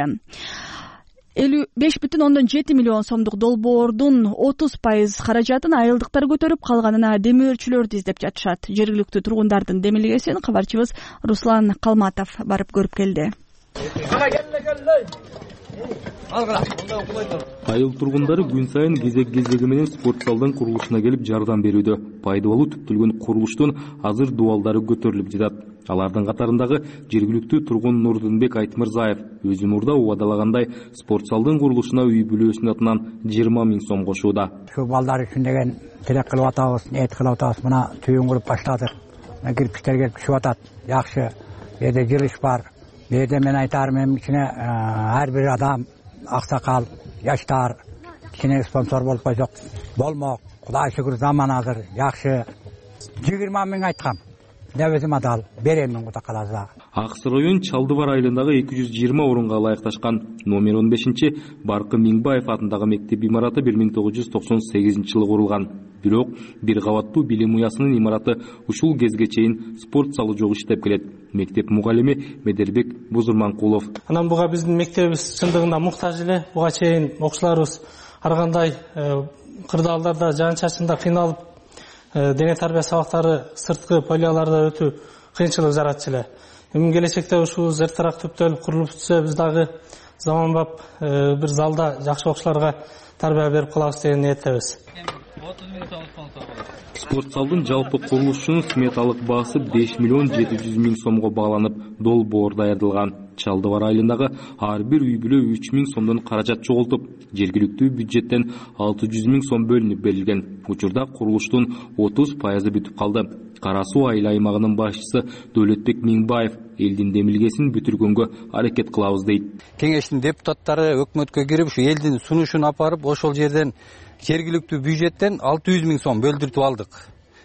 [SPEAKER 1] 55,7 миллион сомдук долбоордун 30% каражатын айылдыктар көтөрүп, калганына демөөрчүлөрдү издеп жатышат. Жергиликтүү тургундардын демилгесин кабарчыбыз Руслан Калматов барып көрүп келди.
[SPEAKER 21] Айыл тургундары күн сайын кезек менен спортзалдын курулушуна келип жардам берүүдө. Пайдалуу түптөлгөн курулуштун азыр дуалдары көтөрүлүп жатат. Алардын катарындагы жергиликтүү тургун Нурдунбек Айтмырзаев өзү мурда убадалагандай спортзалдын курулушуна үй бүлөсүнүн атынан 20 000 сом кошууда.
[SPEAKER 22] Şu балдар үчүн деген тилек кылып атабыз, ниет кылып атабыз. Мына түйүн куруп баштадык. Кирпичтер келип түшүп атат. Жакшы. Эде жылыш бар. Эде мен айтарым, эми ичине ар бир адам, аксакал, жаштар кичине спонсор болуп койсок болмок. Кудай шүгүр заман азыр жакшы. 20 000 айткам. Небезим адал беремин Кудай кааласа.
[SPEAKER 21] Аксы район Чалдыбар айылындагы 220 орунга ылайыкташкан номер 15-чи Баркы Миңбаев атындагы мектеп имараты 1998-жылы курулган. Бирок бир кабаттуу билим уясынын имараты ушул кезге чейин спорт залы жок иштеп келет. Мектеп мугалими Медербек Бузурманкулов.
[SPEAKER 23] Анан буга биздин мектебибиз чындыгында муктаж эле. Буга чейин окуучуларыбыз ар кандай кырдаалдарда, жаан-чачында кыйналып, дене тарбия сабактары сырткы полияларда өтүү кыйынчылык жаратчу эле. Эми келечекте ушул эртерээк төптөлүп курулуп түшсө, биз дагы заманбап бир залда жакшы окуучуларга тарбия берип калабыз деген ниеттебиз.
[SPEAKER 21] Спортзалдын жалпы курулушунун сметалык баасы 5 миллион 700 000 сомго багланып, долбоор даярдалган. Чалдыбар айылындагы ар бир үй бүлө 3 000 сомдон каражат чогултуп, жергиликтүү бюджеттен 600 000 сом бөлүнүп берилген. Учурда курулуштун 30% бүтүп калды. Кара Суу айыл аймагынын башчысы Дөлөтбек Миңбаев элдин демилгесин бүтүргөнгө аракет кылабыз дейт.
[SPEAKER 24] Кеңештин депутаттары өкмөткө кирип, ушу элдин сунушун апарып, ошол жерден жергиликтүү бюджеттен 600 000 сом бөлдүртүп алдык.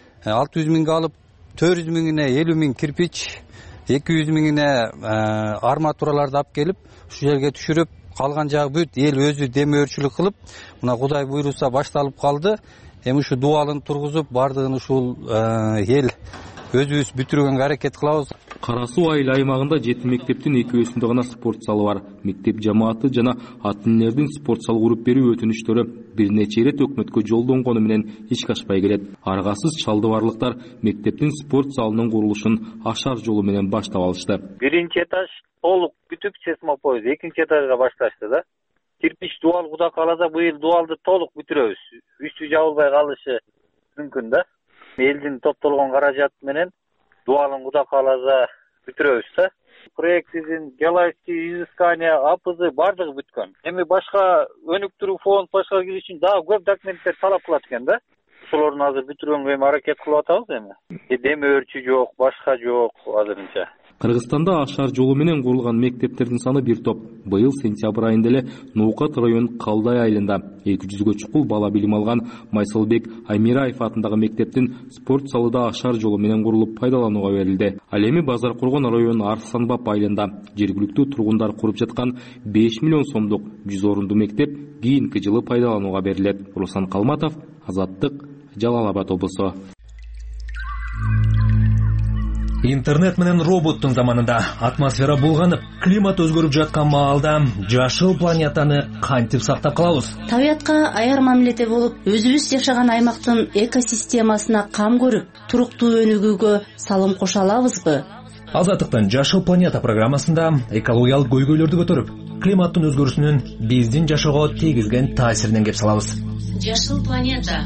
[SPEAKER 24] 600 000 алып, 400 000-ine 50 000 кирпич, 200 000-ine арматураларды алып келип, ушу жерге түшүрүп, калган жагы бүт эл өзү демөөрчүлүк кылып, мына Кудай буйруса башталып калды. Эми ушу дуалын тургузуп, бардыгын ушул эл өзүбүз бүтүргөнгө аракет кылабыз.
[SPEAKER 21] Кара Суу айыл аймагында 7 мектептин 2-өсүндө гана спорт залы бар. Мектеп жамааты жана ата-энелердин спорт зал куруп берүү өтүнүчтөрү бир нече ирет өкмөткө жолдонгону менен ишке ашпай келет. Аргасыз чалдыбарлыктар мектептин спорт залынын курулушун ашар жолу менен баштап алышты.
[SPEAKER 25] Биринчи этаж толук бүтүп, сейсмопоез экинчи этажга башташты да. Кирпич дуал Кудай кааласа быйыл дуалды толук бүтүрөбүз. Үстү жабылбай калышы мүмкүн да. Элдин топтолгон каражат менен дуалын Кудай кааласа бүтүрөбүз да. Проектидин геологический изыскания, АПЗ бардыгы бүткөн. Эми башка өнүктүрүү фонд башка кириш үчүн дагы көп документтер талап кылат экен да. Ошолордун азыр бүтүргөнгө эми аракет кылып атабыз эми. Демөөрчү жок, башка жок азырынча.
[SPEAKER 21] Кыргызстанда ашар жолу менен курулган мектептердин саны бир топ. Быйыл сентябрь айында эле Ноокат район Калдай айылында 200гө чукул бала билим алган Майсалбек Аймираев атындагы мектептин спорт залы да ашар жолу менен курулуп пайдаланууга берилди. Ал эми Базар Коргон район Арсанбап айылында жергиликтүү тургундар куруп жаткан 5 миллион сомдук 100 орундуу мектеп кийинки жылы пайдаланууга берилет. Руслан Калматов, Азаттык, Жалал Абад облусу.
[SPEAKER 8] Интернет менен роботтун заманында атмосфера булганып, климат өзгөрүп жаткан маалда жашыл планетаны кантип сактап калабыз?
[SPEAKER 26] Табиятка аяр мамиледе болуп, өзүбүз жашаган аймактын экосистемасына кам көрүп, туруктуу өнүгүүгө салым кошо алабызбы?
[SPEAKER 8] Азаттыктын Жашыл планета программасында экологиялык көйгөйлөрдү көтөрүп, климаттын өзгөрүшүнүн биздин жашоого тийгизген таасиринен кеп салабыз.
[SPEAKER 26] Жашыл планета.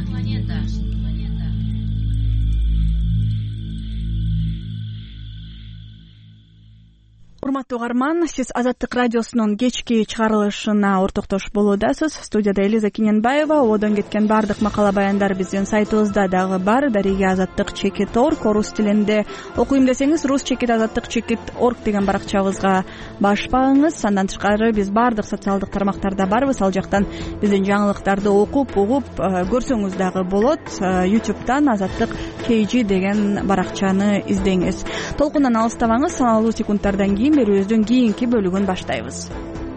[SPEAKER 1] урматтуу угарман, сиз Азаттык радиосунун кечки чыгарылышына ортоктош болуудасыз. Студияда Элиза Киненбаева. Одон кеткен бардык макала баяндар биздин сайтыбызда дагы бар. Дарига azattik.org орус тилинде окуйм десеңиз ruschekit.azattik.org деген баракчабызга баш багыңыз. Андан тышкары биз бардык социалдык тармактарда барбыз. Ал жактан биздин жаңылыктарды окуп, угуп көрсөңүз дагы болот. YouTube'дан Азаттык KG деген баракчаны издеңиз. Толкундан алыстабаңыз. Саналуу секундтардан кийин берүүбүздүн кийинки бөлүгүн баштайбыз.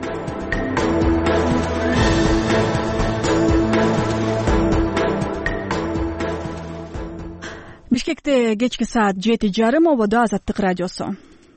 [SPEAKER 1] Бишкекте кечки саат 7:30 ободо Азаттык радиосу.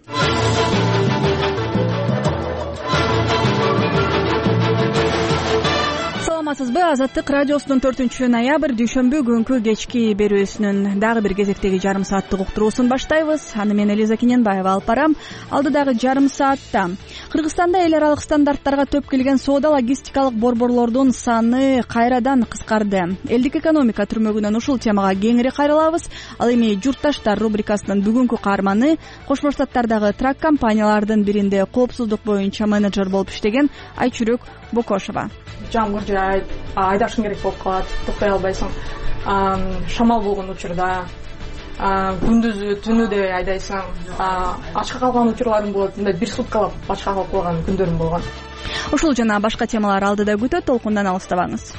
[SPEAKER 1] Саламатсызбы? Азаттык радиосунун 4-ноябрь дүйшөмбү күнкү кечки берүүсүнүн дагы бир кезектеги жарым сааттык уктуруусун баштайбыз. Аны мен Элиза Киненбаева алып барам. Алдыдагы жарым саатта Кыргызстанда эл аралык стандарттарга төп келген соода логистикалык борборлордун саны кайрадан кыскарды. Элдик экономика түрмөгүнөн ушул темага кеңири кайрылабыз. Ал эми журтташтар рубрикасынын бүгүнкү каарманы Кошмо Штаттардагы трак компаниялардын биринде коопсуздук боюнча менеджер болуп иштеген Айчүрөк Бокошова.
[SPEAKER 3] Жамгыр жаайт, айдашың керек болуп калат, токтой албайсың. Шамал болгон учурда, күндүзү, түнү деп айдайсың. Ачка калган учурларым болот, мындай бир суткалап ачка калып калган күндөрүм болгон.
[SPEAKER 1] Ушул жана башка темалар алдыда күтөт, толкундан алыстабаңыз.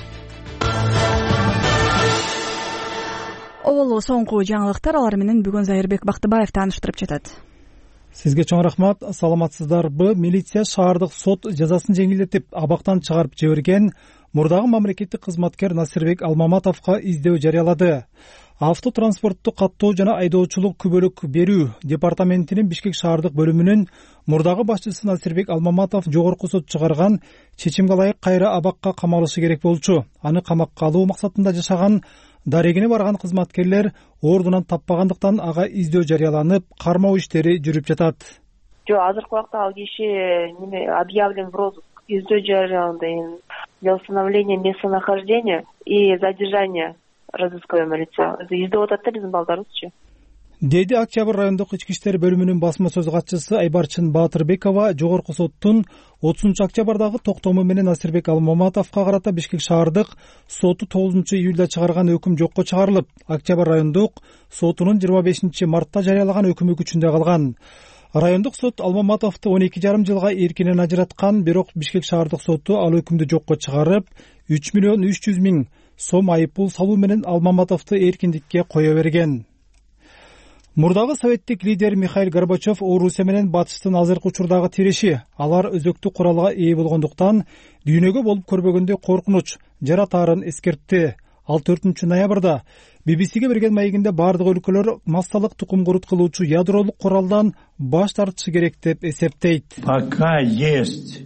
[SPEAKER 1] Оболу соңку жаңылыктар, алар менен бүгүн Зайырбек Бактыбаев тааныштырып жатат.
[SPEAKER 2] Сизге чоң рахмат. Саламатсыздарбы? Милиция шаардык сот жазасын жеңилдетип, абактан чыгарып жиберген мурдагы мамлекеттик кызматкер Насирбек Алмаматовго издөө жарыялады. Автотранспортту каттоо жана айдоочулук күбөлүк берүү департаментинин Бишкек шаардык бөлүмүнүн мурдагы башчысы Насирбек Алмаматов жогорку сот чыгарган чечимге ылайык кайра абакка камалышы керек болчу. Аны камакка алуу максатында жашаган дарегине барган кызматкерлер ордунан таппагандыктан ага издөө жарыяланып, кармоо иштери жүрүп жатат.
[SPEAKER 4] Жок, азыркы убакта ал киши объявлен в розыск, издөө жарыяланды для установления местонахождения и задержания розысковыйм лица. Издөө атат да биздин балдарыбызчы.
[SPEAKER 2] Деди Октябрь райондук ички иштер бөлүмүнүн басма сөз катчысы Айбарчын Баатырбекова жогорку соттун 30-октябрдагы токтому менен Насирбек Алмаматовго карата Бишкек шаардык соту 9-июлда чыгарган өкүм жокко чыгарылып, Октябрь райондук сотунун 25-мартта жарыялаган өкүмү күчүндө калган. Райондук сот Алмаматовду 12,5 жылга эркинен ажыраткан, бирок Бишкек шаардык соту ал өкүмдү жокко чыгарып, 3,3 сом айыппул салуу менен Алмаматовду эркиндикке кое берген. Мурдагы советтик лидер Михаил Горбачев Орусия менен Батыштын азыркы учурдагы тиреши, алар өзөктүк куралга ээ болгондуктан дүйнөгө болуп көрбөгөндөй коркунуч жаратаарын эскертти. Ал 4-ноябрда BBC-ге берген маегинде бардык өлкөлөр массалык тукум курут кылуучу ядролук куралдан баш тартышы керек деп эсептейт.
[SPEAKER 6] Пока есть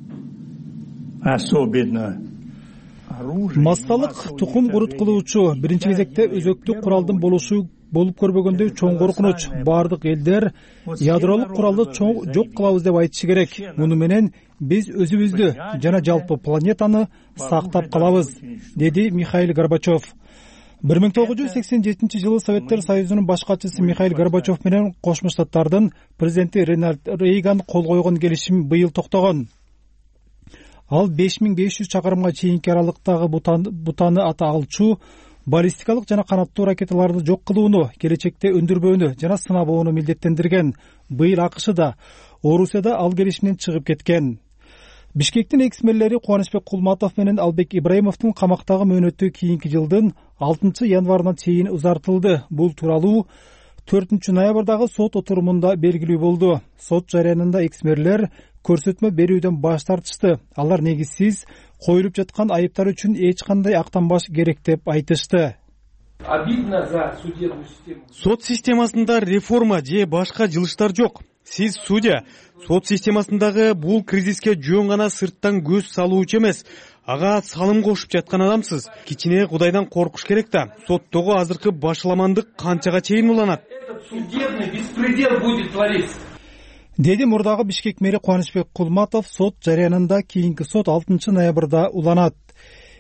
[SPEAKER 6] особенно
[SPEAKER 2] массалык тукум курут кылуучу биринчи кезекте өзөктүк куралдын болушу болуп көрбөгөндөй чоң коркунуч. Бардык элдер ядролук куралды жок кылабыз деп айтышы керек. Муну менен биз өзүбүздү жана жалпы планетаны сактап калабыз, деди Михаил Горбачев. 1987-жылы Советтер Союзунун баш катчысы Михаил Горбачев менен Кошмо Штаттардын президенти Рональд Рейган кол койгон келишим быйыл токтогон. Ал 5500 чакырымга чейинки аралыктагы бутаны ата алчу баллистикалык жана канаттуу ракеталарды жок кылууну, келечекте өндүрбөөнү жана сынабоону милдеттендирген. Быйыл АКШда, Орусияда ал келишимден чыгып кеткен. Бишкектин экс-мэрлери Кубанычбек Кулматов менен Албек Ибраимовдун камактагы мөөнөтү кийинки жылдын 6-январына чейин узартылды. Бул тууралуу 4-ноябрдагы сот отурумунда белгилүү болду. Сот жарыянында экс-мэрлер көрсөтмө берүүдөн баш тартышты. Алар негизсиз коюлуп жаткан айыптар үчүн эч кандай актанбаш керек деп айтышты.
[SPEAKER 7] Сот системасында реформа же башка жылыштар жок. Сиз судья, сот системасындагы бул кризиске жөн гана сырттан көз салуучу эмес, ага салым кошуп жаткан адамсыз. Кичине Кудайдан коркуш керек да. Соттогу азыркы башаламандык канчага чейин уланат? Судебный беспредел будет твориться.
[SPEAKER 2] Деди мурдагы Бишкек мэри Кубанычбек Кулматов. Сот жарыянында кийинки сот 6-ноябрда уланат.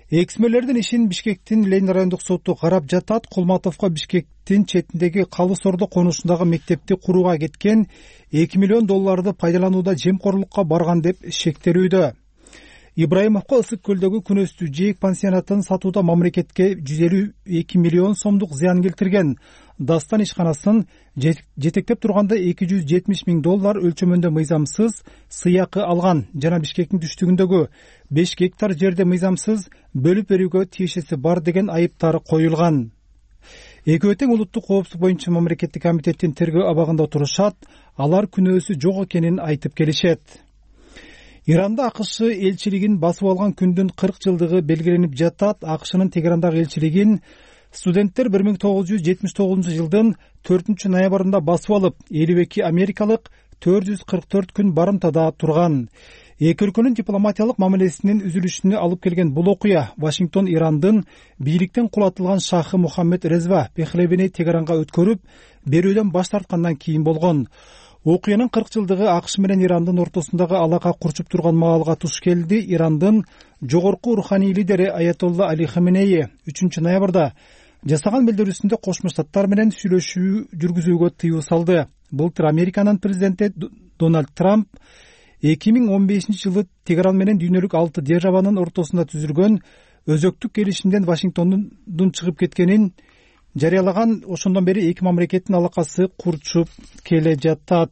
[SPEAKER 2] Эксмерлердин ишин Бишкектин Ленин райондук соту карап жатат. Кулматовго Бишкектин четиндеги Калыс Ордо конушундагы мектепти курууга кеткен $2 миллион пайдаланууда жемкорлукка барган деп шектелүүдө. Ибраимовго Ысык көлдөгү күнөстүү жээк пансионатын сатууда мамлекетке $152 миллион зыян келтирген. Дастан ишканасын жетектеп турганда $270 миң өлчөмүндө мыйзамсыз сыйакы алган жана Бишкектин түштүгүндөгү 5 гектар жерде мыйзамсыз бөлүп берүүгө тиешеси бар деген айыптары коюлган. Экөө тең улуттук коопсуздук боюнча мамлекеттик комитеттин тергөө абагында турушат. Алар күнөөсү жок экенин айтып келишет. Иранда АКШ элчилигин басып алган күндүн 40 жылдыгы белгиленип жатат. АКШнын Тегерандагы элчилигин студенттер 1979 жылдын 4 ноябрында басып алып, 52 америкалык 444 күн барымтада турган. Эки өлкөнүн дипломатиялык мамилесинин үзүлүшүнө алып келген бул окуя Вашингтон Ирандын бийликтен кулатылган шахы Мухаммед Резва Пехлевини Тегеранга өткөрүп берүүдөн баш тарткандан кийин болгон. Окуянын 40 жылдыгы АКШ менен Ирандын ортосундагы алака курчуп турган маалга туш келди. Ирандын жогорку руханий лидери Аятолла Али Хаменеи 3 ноябрда жасаган билдирүүсүндө Кошмо Штаттар менен сүйлөшүү жүргүзүүгө тыюу салды. Былтыр Американын президенти Дональд Трамп 2015 жылы Тегеран менен дүйнөлүк 6 державанын ортосунда түзүлгөн өзөктүк келишимден Вашингтондун чыгып кеткенин жарыялаган. Ошондон бери эки мамлекеттин алакасы курчуп келе жатат.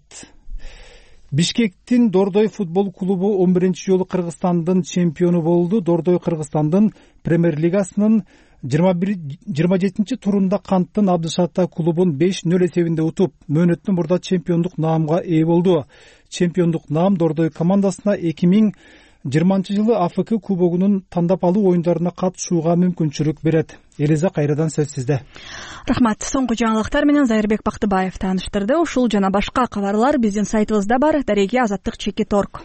[SPEAKER 2] Бишкектин Дордой футбол клубу 11-чи жолу Кыргызстандын чемпиону болду. Дордой Кыргызстандын премьер лигасынын 27-чи турунда Канттын Абдышата клубун 5-0 эсебинде утуп, мөөнөттөн мурда чемпиондук наамга ээ болду. Чемпиондук наам Дордой командасына 2020 жылы АФК кубогунун тандап алуу оюндарына катышууга мүмкүнчүлүк берет. Элиза, кайрадан сөз сизде.
[SPEAKER 1] Рахмат. Соңку жаңылыктар менен Зайырбек Бактыбаев тааныштырды. Ушул жана башка кабарлар биздин сайтыбызда бар. Дареги Азаттык.org.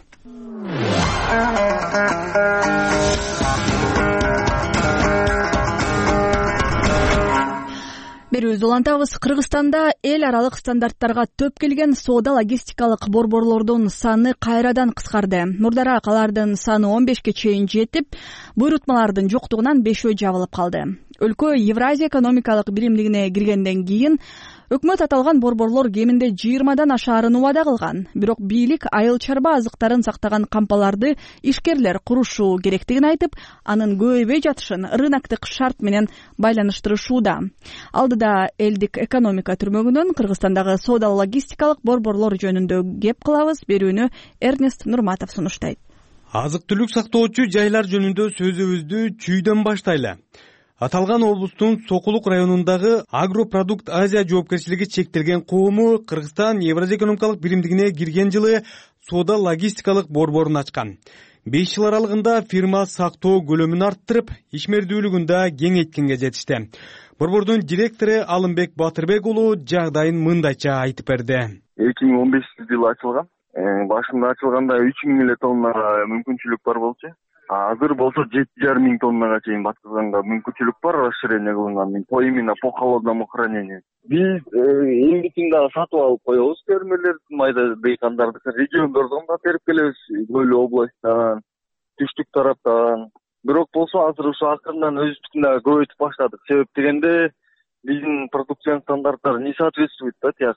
[SPEAKER 1] Берүүбүздү улантабыз. Кыргызстанда эл аралык стандарттарга төп келген соода логистикалык борборлордун саны кайрадан кыскарды. Мурдараак алардын саны 15ке чейин жетип, буйрутмалардын жоктугунан бешөө жабылып калды. Өлкө Евразия экономикалык биримдигине киргенден кийин өкмөт аталган борборлор кеминде 20дан ашаарын убада кылган. Бирок бийлик айыл чарба азыктарын сактаган кампаларды ишкерлер курушу керектигин айтып, анын көбөйбөй жатышын рыноктук шарт менен байланыштырышууда. Алдыда элдик экономика түрмөгүнөн Кыргызстандагы соода логистикалык борборлор жөнүндө кеп кылабыз. Берүүнү Эрнест Нурматов сунуштайт.
[SPEAKER 7] Азык-түлүк сактоочу жайлар жөнүндө сөзүбүздү чүйдөн баштайлы. Аталган облустун Сокулук районундагы Агропродукт Азия жоопкерчилиги чектелген коому Кыргызстан Евразия экономикалык биримдигине кирген жылы соода логистикалык борборун ачкан. 5 жыл аралыгында фирма сактоо көлөмүн арттырып, ишмердүүлүгүндө кеңейткенге жетишти. Борбордун директору Алымбек Батырбек уулу жагдайын мындайча айтып берди.
[SPEAKER 5] 2015 жылы ачылган. Башында ачылганда 3000 эле тонна мүмкүнчүлүк бар болчу. Азыр болсо 7,5 миң тоннага чейин баткызганга мүмкүнчүлүк бар, расширение кылынган. Именно по холодному хранению. Биз эл бутунда сатып алып коебуз фермерлердин, майда дыйкандардыкы, региондордон да берип келебиз, Гөлү областтан, түштүк тараптан. Бирок болсо азыр ушу акырындан өзүбүздүн дагы көбөйтүп баштадык. Себеп дегенде биздин продукциянын стандарттары не соответствует да тияк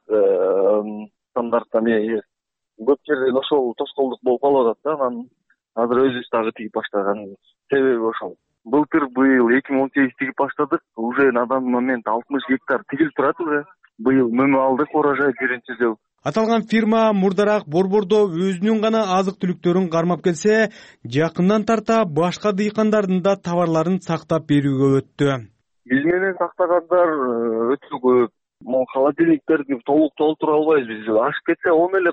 [SPEAKER 5] стандарттан. Көп жерден ошол тоскоолдук болуп калып атат да. Азыр өзүбүз дагы тигип баштаган. Себеби ошол. Былтыр быйыл 2018 тигип баштадык. Уже на данный момент 60 гектар тигилип турат уже. Быйыл мөмө алдык урожай биринчи жыл.
[SPEAKER 7] Аталган фирма мурдараак борбордо өзүнүн гана азык-түлүктөрүн кармап келсе, жакындан тарта башка дыйкандардын да товарларын сактап берүүгө өттү.
[SPEAKER 5] Биз менен сактагандар өтө көп. Холодильниктерди толук толтура албайбыз биз. Ашып кетсе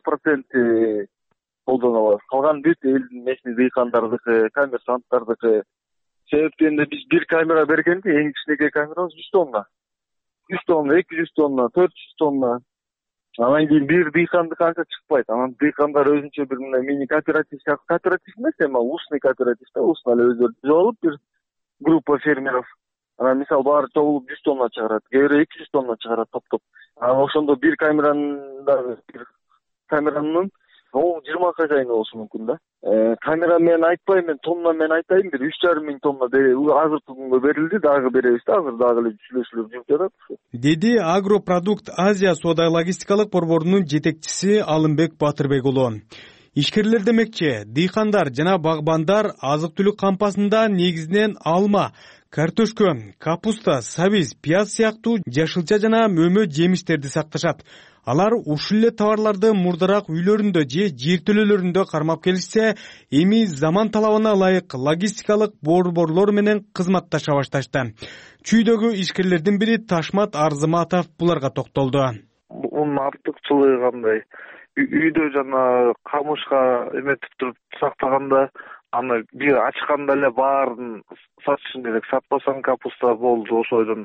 [SPEAKER 5] 10% колдонобуз. Калган бүт элдин местный дыйкандардыкы, коммерсанттардыкы. Себеп дегенде биз бир камера бергенде эң кичинекей камерабыз 100 тонна. 100 тонна, 200 тонна, 400 тонна. Анан кийин бир дыйкандык анча чыкпайт. Анан дыйкандар өзүнчө бир мындай мини кооператив эмес, эми устный кооператив да, устный эле өздөрү түзүп алып бир группа фермеров. Анан мисалы баары чогулуп 100 тонна чыгарат, кээ бирөө 200 тонна чыгарат топ-топ. Анан ошондо бир камеранын 20 ырмакка чайын болушу мүмкүн да. Камера менен айтпайм, мен тонна менен айтайын, бир 3,5 миң тонна азыркы күнгө берилди, дагы беребиз да, азыр дагы эле сүйлөшүүлөр жүрүп жатат. Деди
[SPEAKER 7] Агропродукт Азия соода логистикалык борборунун жетекчиси Алымбек Батырбек уулу. Ишкерлер демекчи, дыйкандар жана багбандар азык-түлүк кампасында негизинен алма, картошка, капуста, сабиз, пияз сыяктуу жашылча жана мөмө жемиштерди сакташат. Алар ушул эле товарларды мурдараак үйлөрүндө же жертөлөлөрүндө кармап келишсе, эми заман талабына ылайык логистикалык борборлор менен кызматташа башташты. Чүйдөгү ишкерлердин бири Ташмат Арзыматов буларга токтолду.
[SPEAKER 6] Мунун артыкчылыгы кандай? Үйдө жана камышка эметип туруп сактаганда, аны бир ачканда эле баарын сатышың керек. Сатпасаң капуста болду, ошойдон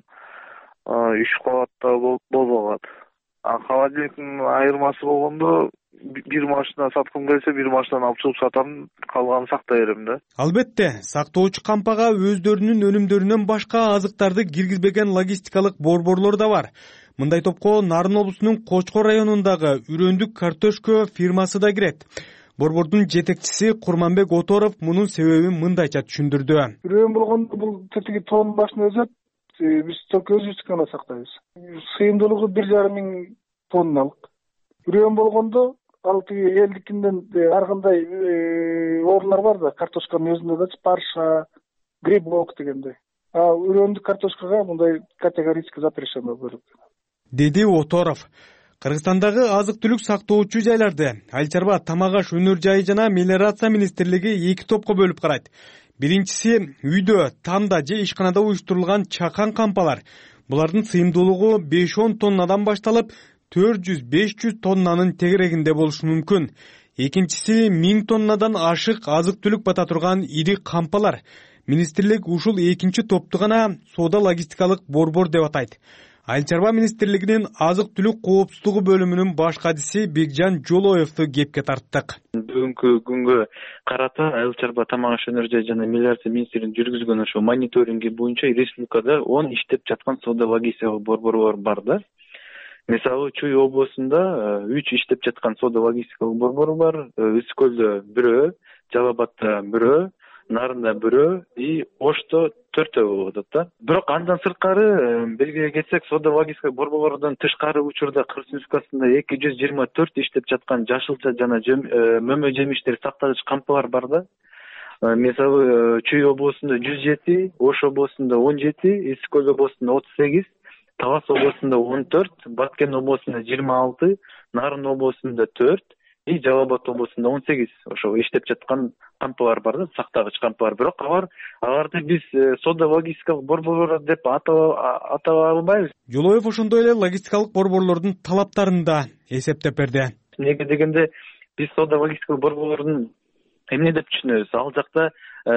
[SPEAKER 6] 3 кабатта болбогат. Холодильниктин айырмасы болгондо бир машина саткым келсе, бир машинаны алып чыгып сатам, калганын сактай берем да.
[SPEAKER 7] Албетте, сактоочу кампага өздөрүнүн өнүмдөрүнөн башка азыктарды киргизбеген логистикалык борборлор да бар. Мындай топко Нарын облусунун Кочкор районундагы Үрөндүк картошка фирмасы да кирет. Борбордун жетекчиси Курманбек Оторов мунун себебин мындайча түшүндүрдү.
[SPEAKER 9] Үрөн болгондо бул тетиги тонн башына өзөт, биз только өзүбүз гана сактайбыз. Сыйымдуулугу 1,5 миң тонналык. Үрөн болгондо ал тиги элдикинден ар кандай орлар бар да, картошканын өзүндө да парша, грибок дегендей. Үрөндүк картошкага мындай категорический запрещение бар.
[SPEAKER 7] Деди Оторов. Кыргызстандагы азык-түлүк сактоочу жайларды Айыл чарба, тамак аш өнөр жайы жана мелиорация министрлиги 2 топко бөлүп карайт. Биринчиси үйдө, тамда же ишканада уюштурулган чакан кампалар. Булардын сыйымдуулугу 5-10 тоннадан башталып, 400-500 тоннанын тегерегинде болушу мүмкүн. Экинчиси 1000 тоннадан ашык азык-түлүк бата турган ири кампалар. Министрлик ушул экинчи топту гана соода логистикалык борбор деп атайт. Айыл чарба министрлигинин азык-түлүк коопсуздугу бөлүмүнүн баш кадиси Бекжан Жолоевду кепке тарттык.
[SPEAKER 10] Бүгүнкү күнгө карата Айыл чарба, тамак аш өнөр жайы жана мелиорация министрлигинин жүргүзгөн ошо мониторинги боюнча республикада 10 иштеп жаткан соода логистикалык борборлор бар да. Мисалы, Чүй облусунда 3 иштеп жаткан соода логистикалык борбор бар. Үс көлдө бирөө, Жалал Абадта бирөө, Нарында бирөө и Ошто 4 болот да. Бирок андан сырткары белгилей кетсек, соода логистикалык борборлордон тышкары учурда Кыргыз Республикасында 224 иштеп жаткан жашылча жана мөмө жемиштер сактагыч кампалар бар да. Мисалы, Чүй облусунда 107, Ош облусунда 17, Эски Көл облусунда 38, Талас облусунда 14, Баткен облусунда 26, Нарын облусунда 4 и Жалал Абад облусунда 18 ошо иштеп жаткан кампалар бар да, сактагыч кампалар. Бирок аларды биз соода логистикалык борборлор деп атала албайбыз.
[SPEAKER 7] Жолоев ошондой эле логистикалык борборлордун талаптарын да эсептеп берди.
[SPEAKER 10] Неге дегенде, биз соода логистикалык борборлордун эмне деп түшүнөбүз? Ал жакта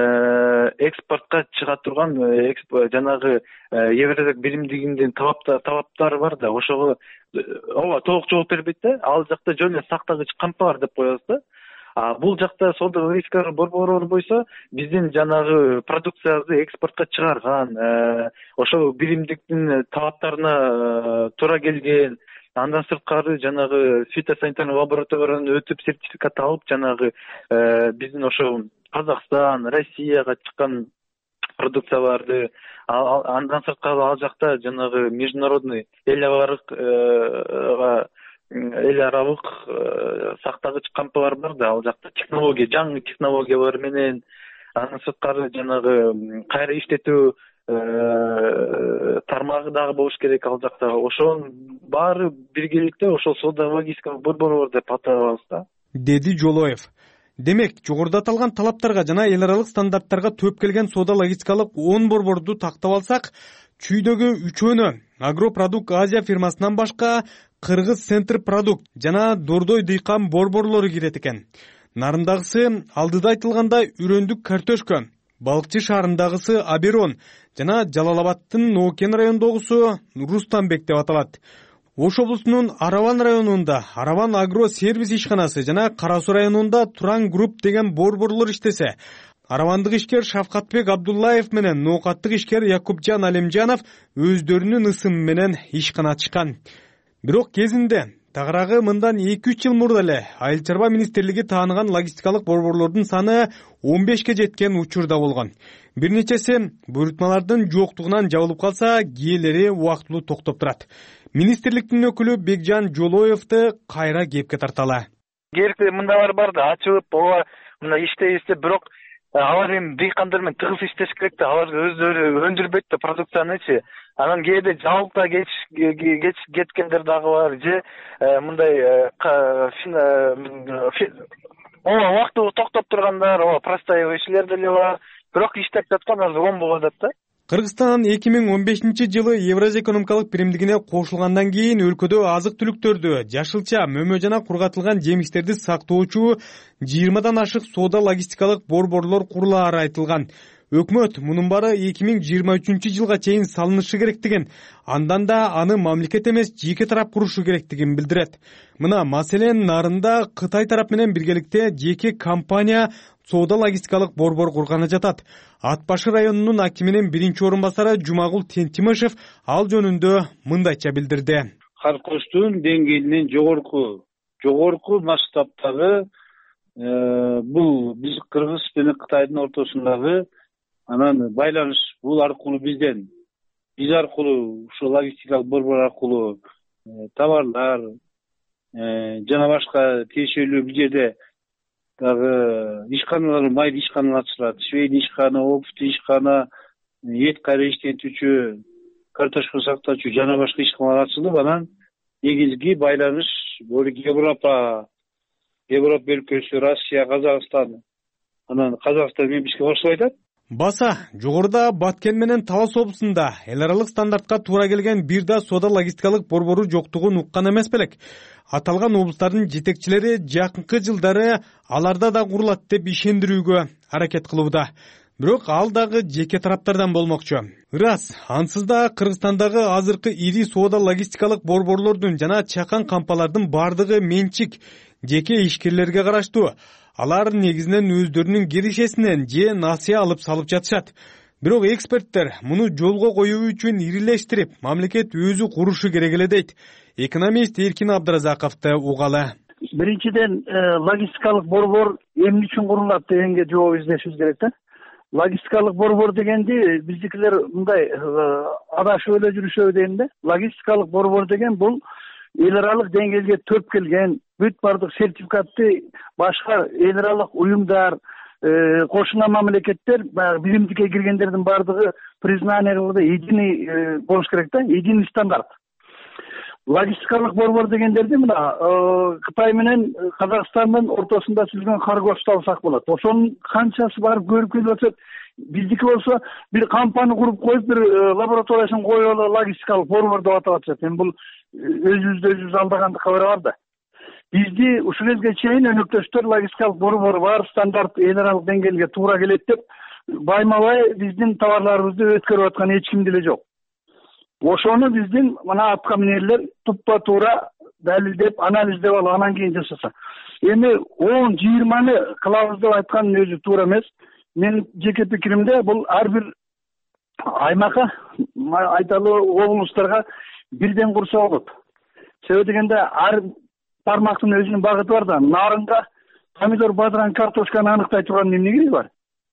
[SPEAKER 10] экспортко чыга турган жанагы Евродак биримдигинин талаптары бар да, ошого ооба толук жооп бербейт да. Ал жакта жөн эле сактагыч кампалар деп коебуз да. Бул жакта соода логистикалык борборлор бойсо биздин жанагы продукциябызды экспортко чыгарган, ошол биримдиктин талаптарына туура келген, андан сырткары жанагы фитосанитарный лабораториядан өтүп сертификат алып, жанагы биздин ошо Казакстан, Россияга чыккан продукцияларды, андан сырткары ал жакта жанагы международный эл аралык сактагыч кампалар бар да, ал жакта жаңы технологиялар менен, андан сырткары жанагы кайра иштетүү тармагы дагы болуш керек ал жакта. Ошонун баары биргеликте ошол соода логистикалык борборлор деп аталабыз да.
[SPEAKER 7] Деди Жолоев. Демек, жогоруда аталган талаптарга жана эл аралык стандарттарга төп келген соода логистикалык 10 борборду тактап алсак, чүйдөгү үчөөнү Агропродукт Азия фирмасынан башка Кыргыз Центр Продукт жана Дордой дыйкан борборлору кирет экен. Нарындагысы алдыда айтылгандай Үрөндүк картошка, Балыкчы шаарындагысы Аберон жана Жалал Абадтын Ноокен районундагысы Рустамбек деп аталат. Ош облусунун Араван районунда Араван агро сервис ишканасы жана Кара Суу районунда Туран Групп деген борборлор иштесе, Аравандык ишкер Шавкатбек Абдуллаев менен Ноокаттык ишкер Якупжан Алемжанов өздөрүнүн ысымы менен ишкана ачкан. Бирок кезинде тагыраагы мындан 2-3 жыл мурда эле Айыл чарба министрлиги тааныган логистикалык борборлордун саны 15ке жеткен учур да болгон. Бир нечеси буйрутмалардын жоктугунан жабылып калса, кийелери убактылуу токтоп турат. Министрликтин өкүлү Бекжан Жолоевду кайра кепке тарталы.
[SPEAKER 25] Керектүү мындайлар бар да, ачылып, ооба мына иштейбиз деп, бирок алар эми дыйкандар менен тыгыз иштеш керек да, алар өздөрү өндүрбөйт да продукциянычы. Анан кээде жабылып да кеткендер дагы бар, же мындай ооба убактылуу токтоп тургандар, ооба простоевыйлар деле бар. Бирок иштеп жаткан азыр оңбой атат да.
[SPEAKER 7] Кыргызстан 2015-жылы Евразия экономикалык биримдигине кошулгандан кийин өлкөдө азык-түлүктөрдү, жашылча, мөмө жана кургатылган жемиштерди сактоочу 20дан ашык соода-логистикалык борборлор курулаары айтылган. Өкмөт мунун баары 2023-жылга чейин салынышы керектигин, андан да аны мамлекет эмес жеке тарап курушу керектигин билдирет. Мына маселен нарында Кытай тарап менен биргеликте жеке компания соода-логистикалык борбор курганы жатат. Ат башы районунун акиминин биринчи орун басары Жумагул Тентимишев ал жөнүндө мындайча билдирди.
[SPEAKER 11] Каркоштун деңгээлинен жогорку масштабтагы бул биз Кыргыз менен Кытайдын ортосундагы анан байланыш бул аркылуу биз аркылуу ушу логистикалык борбор аркылуу товарлар жана башка тиешелүү бул жерде дагы ишканалар, майда ишкана ачылат, швейный ишкана, оптный ишкана, эт кайра иштетүүчү, картошка сактоочу жана башка ишканалар ачылып, анан негизги байланыш бул Европа өлкөсү, Россия, Казакстан, анан Казакстан менен бизге кошулуп атат.
[SPEAKER 7] Баса, жогоруда Баткен менен Талас облусунда эл аралык стандартка туура келген бир да соода-логистикалык борбору жоктугун уккан эмес белек. Аталган облустардын жетекчилери жакынкы жылдары аларда да курулат деп ишендирүүгө аракет кылууда. Бирок ал дагы жеке тараптардан болмокчу. Ырас, ансыз да Кыргызстандагы азыркы ири соода-логистикалык борборлордун жана чакан кампалардын бардыгы менчик жеке ишкерлерге караштуу. Алар негизинен өздөрүнүн киришесинен же насыя алып салып жатышат. Бирок эксперттер муну жолго коюу үчүн ирилештирип, мамлекет өзү курушу керек эле дейт. Экономист Эркин Абдыразаковду угалы.
[SPEAKER 9] Биринчиден, логистикалык борбор эмне үчүн курулат дегенге жооп издешибиз керек да. Логистикалык борбор дегенди биздикилер мындай адашып эле жүрүшөбү дейм да. Логистикалык борбор деген бул эл аралык деңгээлге төп келген, бүт бардык сертификатты башка эл аралык уюмдар, кошуна мамлекеттер биримдикке киргендердин бардыгы признание кылды, единый болуш керек да, единый стандарт. Логистикалык борбор дегендерди мына Кытай менен Казакстандын ортосунда түзүлгөн каргошту алсак болот. Ошонун канчасы барып көрүп келип атат. Биздики болсо бир компания куруп коюп, бир лабораториясын коюп алып логистикалык борбор деп атап атышат. Эми бул өзүбүз алдагандык кабар бар да. Бизди ушул кезге чейин өнөктөштөр логистикалык борбор бар, стандарт эл аралык деңгээлге туура келет деп байма-бай биздин товарларыбызды өткөрүп аткан эч ким деле жок. Ошону биздин мына атка минерлер туппа-туура далилдеп, анализдеп алып, анан кийин жасаса. Эми 10-20 кылабыз деп айткан өзү туура эмес. Мен жеке пикиримде бул ар бир аймакка, айталы облустарга бирден курса болот. Себеби дегенде ар тармактын өзүнүн багыты бар да. Нарынга помидор, бадыран, картошканы аныктай турган эмне кереги бар?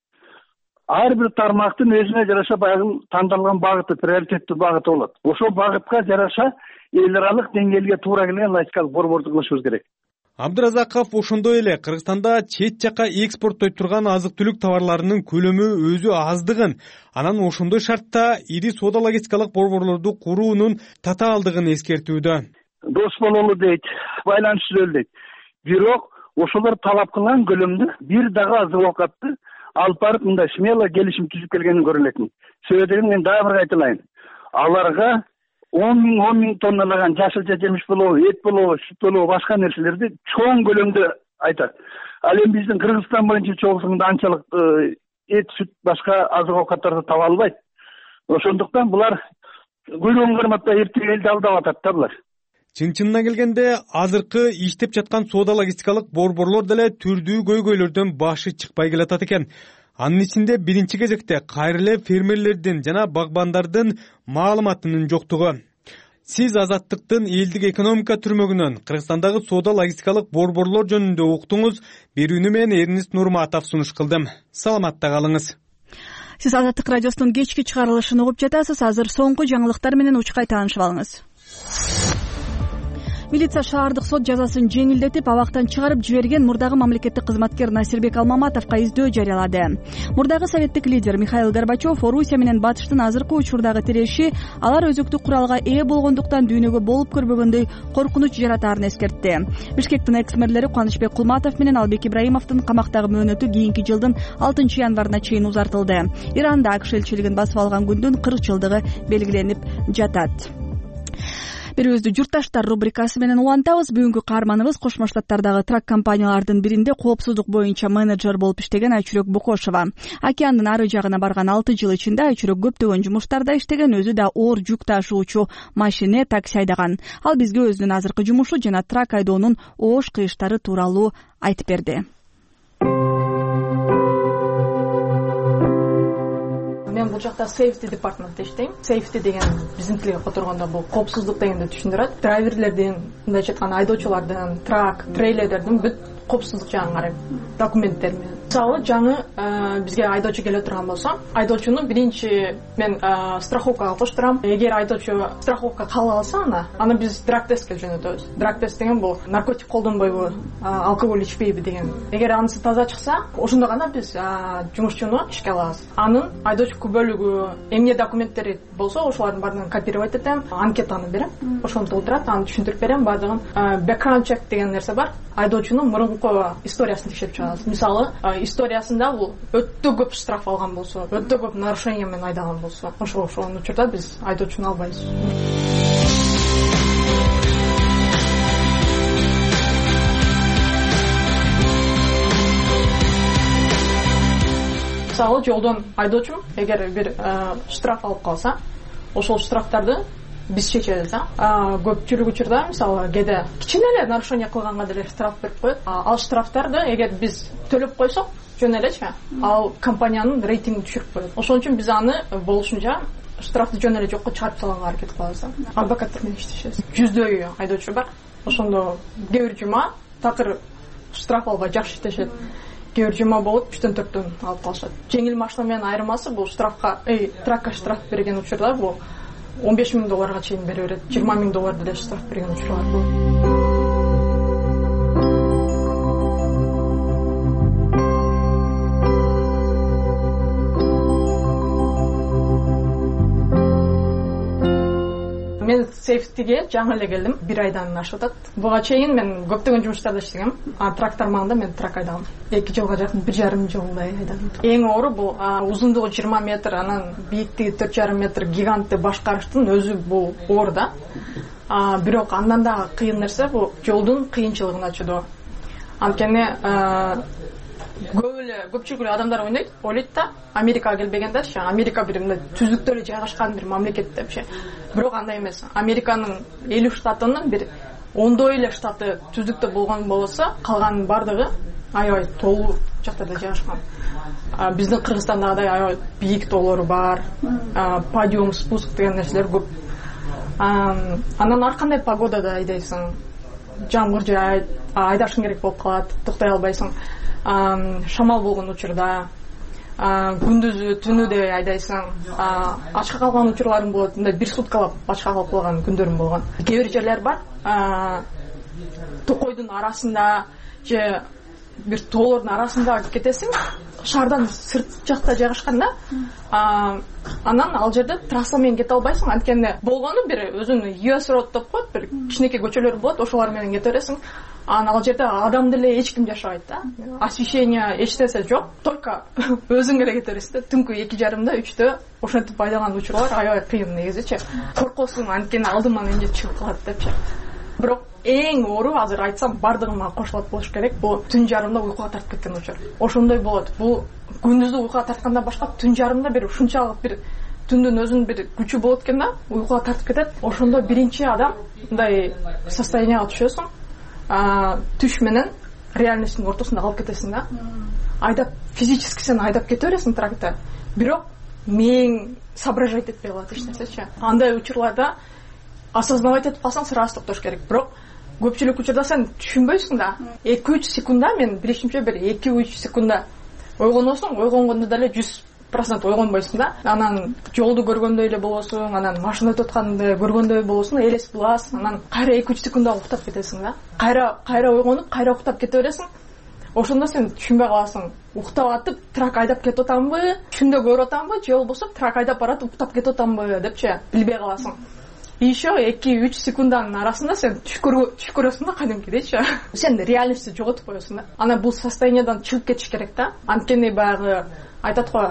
[SPEAKER 9] Ар бир тармактын өзүнө жараша баягы тандалган багыты, приоритеттүү багыты болот. Ошол багытка жараша эл аралык деңгээлге туура келген логистикалык борборду кылышыбыз керек.
[SPEAKER 7] Абдыразаков ошондой эле Кыргызстанда чет жакка экспорттой турган азык-түлүк товарларынын көлөмү өзү аздыгын, анан ошондой шартта ири соода-логистикалык борборлорду куруунун татаалдыгын эскертүүдө.
[SPEAKER 9] Дос бололу дейт, байланыш түзөлү дейт. Бирок ошолор талап кылган көлөмдү бир дагы азык оокатты алып барып мындай смело келишим түзүп келгенин көрө элекмин. Себеби мен дагы бир айтылайын. Аларга 10 миң тонналаган жашылча жемиш болобу, эт болобу, сүт болобу, башка нерселерди чоң көлөмдө айтат. Ал эми биздин Кыргызстан боюнча чогулганда анчалык эт, сүт, башка азык оокаттарды таба албайт. Ошондуктан булар көйлөгөн карматпай эртең элди алдап атат да булар.
[SPEAKER 7] Чын-чынына келгенде азыркы иштеп жаткан соода-логистикалык борборлор деле түрдүү көйгөйлөрдөн башы чыкпай келатат экен. Анын ичинде биринчи кезекте кайра эле фермерлердин жана багбандардын маалыматынын жоктугу. Сиз Азаттыктын элдик экономика түрмөгүнөн Кыргызстандагы соода логистикалык борборлор жөнүндө уктуңуз. Берүүнү мен Эрнист Нурматов сунуш кылдым. Саламатта калыңыз.
[SPEAKER 1] Сиз Азаттык радиосунун кечки чыгарылышын угуп жатасыз. Азыр соңку жаңылыктар менен учкай таанышып алыңыз. Милиция шаардык сот жазасын жеңилдетип, абактан чыгарып жиберген мурдагы мамлекеттик кызматкер Насирбек Алмаматовго издөө жарыялады. Мурдагы советтик лидер Михаил Горбачев Орусия менен Батыштын азыркы учурдагы тиреши алар өзүктүк куралга ээ болгондуктан дүйнөгө болуп көрбөгөндөй коркунуч жаратаарын эскертти. Бишкектин экс-мэрлери Кубанычбек Кулматов менен Албек Ибраимовдун камактагы мөөнөтү кийинки жылдын 6 январына чейин узартылды. Иранда АКШ элчилигин басып алган күндүн 40 жылдыгы белгиленип жатат. Берүүбүздү журтташтар рубрикасы менен улантабыз. Бүгүнкү каарманыбыз Кошмо Штаттардагы трак компаниялардын биринде коопсуздук боюнча менеджер болуп иштеген Айчүрөк Бокошова. Океандын ары жагына барган 6 жыл ичинде Айчүрөк көптөгөн жумуштарда иштеген, өзү да оор жүк ташуучу машине, такси айдаган. Ал бизге өзүнүн азыркы жумушу жана трак айдоонун оош кыйыштары тууралуу айтып берди.
[SPEAKER 3] Мен бул жакта safety department'те иштейм. Safety деген биздин тилге которгондо бул коопсуздук дегенди түшүндүрөт. Драйверлердин, мындайча айтканда айдоочулардын, трак, трейлерлердин бүт коопсуздук жагын карайм. Документтер менен. Мисалы, жаңы бизге айдоочу келе турган болсо, айдоочуну биринчи мен страховкага коштурам. Эгер айдоочу страховка кала алса, аны биз драг тестке жөнөтөбүз. Драг тест деген бул наркотик колдонбойбу, алкоголь ичпейби деген. Эгер анысы таза чыкса, ошондо гана биз жумушчуну ишке алабыз. Анын айдоочу бөлүгү эмне документтери болсо, ошолордун баарын копировать этем, анкетаны берем. Ошону толтурат, аны түшүндүрүп берем, баардыгын. Background check деген нерсе бар. Айдоочунун мурунку историясын текшерип чыгабыз. Мисалы, историясында бул өтө көп штраф алган болсо, өтө көп нарушение менен айдаган болсо, ошол учурда биз айдоочуну албайбыз. Мисалы, жолдон айдоочум эгер бир штраф алып калса, ошол штрафтарды биз чечебиз. Көпчүлүк учурда, мисалы, кээде кичине эле нарушение кылганга деле штраф берип коет. Ал штрафтарды эгер биз төлөп койсок, жөн элечи, ал компаниянын рейтингин түшүрүп коет. Ошон үчүн биз аны болушунча штрафты жөн эле жокко чыгарып салганга аракет кылабыз. Адвокаттар менен иштешебиз. Жүздөй айдоочу бар. Ошондо кээ бир жума такыр штраф албай жакшы иштешет. Кээ бир жума болуп 3-4 алып калышат. Жеңил машина менен айырмасы бул штрафка, тракка штраф берген учурда бул $15,000 чейин бере берет. $20,000 деле штраф берген учурлар болот. Мен сейфтиге жаңы эле келдим, 1 айдан ашып атат. Буга чейин мен көптөгөн жумуштарда иштегем. Трактор маңында мен трак айдагам. 2 жылга жакын, 1,5 жылдай айдадым. Эң оору бул узундугу 20 метр, анан бийиктиги 4,5 метр гигантты башкарыштын өзү бул оор да. Бирок андан да кыйын нерсе бул жолдун кыйынчылыгын ачуу. Анткени көпчүлүк адамдар ойлойт да, Америкага келбегендерчи, Америка бир мындай түздүктө эле жайгашкан бир мамлекет депчи. Бирок андай эмес. Американын 50 штатынын бир 10 эле штаты түздүктө болгон болсо, калган бардыгы аябай тоолуу жактарда жайгашкан. Биздин Кыргызстандагыдай аябай бийик тоолору бар, подиум, спуск деген нерселер көп. Анан ар кандай погодада айдайсың, жамгыр жаайт, айдашың керек болуп калат, токтой албайсың. Шамал болгон учурда, күндүзү, түнүдө айдайсың, ачка калган учурларың болот, мындай 1 суткалап ачка калып калган күндөрүм болгон. Кээ бир жерлер бар, токойдун арасында же бир тоолордун арасында кетесиң, шаардан сырт жакта жайгашкан да. Анан ал жерде трасса менен кете албайсың, анткени болгону бир өзүнүн US road деп коет, бир кичинекей көчөлөр болот, ошолар менен кете бересиң. Ал жерде адам деле эч ким жашабайт да. Освещение эч нерсе жок, только өзүң эле кете бересиң да. Түнкү 2:30-да, 3-тө ошентип айдаган учурлар аябай кыйын негизичи. Коркосуң, анткени алдыман эмне чыгып калат депчи. Бирок эң оору азыр айтсам бардыгыма кошулат болуш керек, бул түн жарымда уйкуга тартып кеткен учур. Ошондой болот. Бул күндүзү уйкуга тарткандан башка түн жарымда бир ушунчалык бир түндүн өзүнүн бир күчү болот экен да, уйкуга тартып кетет. Ошондо биринчи адам мындай состоянияга түшөсүң. Түш менен реальностьтун ортосунда калып кетесиң да. Айдап, физически сен айдап кете бересиң тракта. Бирок мээң соображать этпей калат эч нерсечи. Андай учурларда осознавать этип калсаң сразу токтош керек. Бирок көпчүлүк учурда сен түшүнбөйсүң да. 2-3 секундда мен билишимче бир 2-3 секундда ойгоносуң, ойгонгондо деле 100% ойгонбойсуң да. Анан жолду көргөндөй эле болосуң, анан машина өтүп атканды көргөндөй болосуң, элес буласың, анан кайра 2-3 секундда уктап кетесиң да. Кайра ойгонуп, кайра уктап кете бересиң. Ошондо сен түшүнбөй каласың. Уктап атып, трак айдап кетип атамбы, түндө көрүп атамбы, же болбосо трак айдап баратып уктап кетип атамбы депчи билбей каласың. Еще 2-3 секунданын арасында сен түш көрөсүң да кадимкидейчи. Сен реальностьти жоготуп коесуң да. Анан бул состояниядан чыгып кетиш керек да. Анткени баягы айтат го,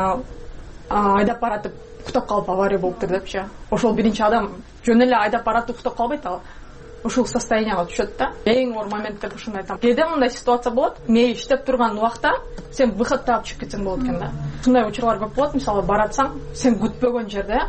[SPEAKER 3] айдап баратып уктап калып авария болуптур депчи. Ошол биринчи адам жөн эле айдап баратып уктап калбайт, ал ушул состоянияга түшөт да. Эң оор момент деп ушуну айтам. Кээде мындай ситуация болот, мээ иштеп турган убакта сен выход таап чыгып кетсең болот экен да. Ушундай учурлар көп болот. Мисалы баратсаң, сен күтпөгөн жерде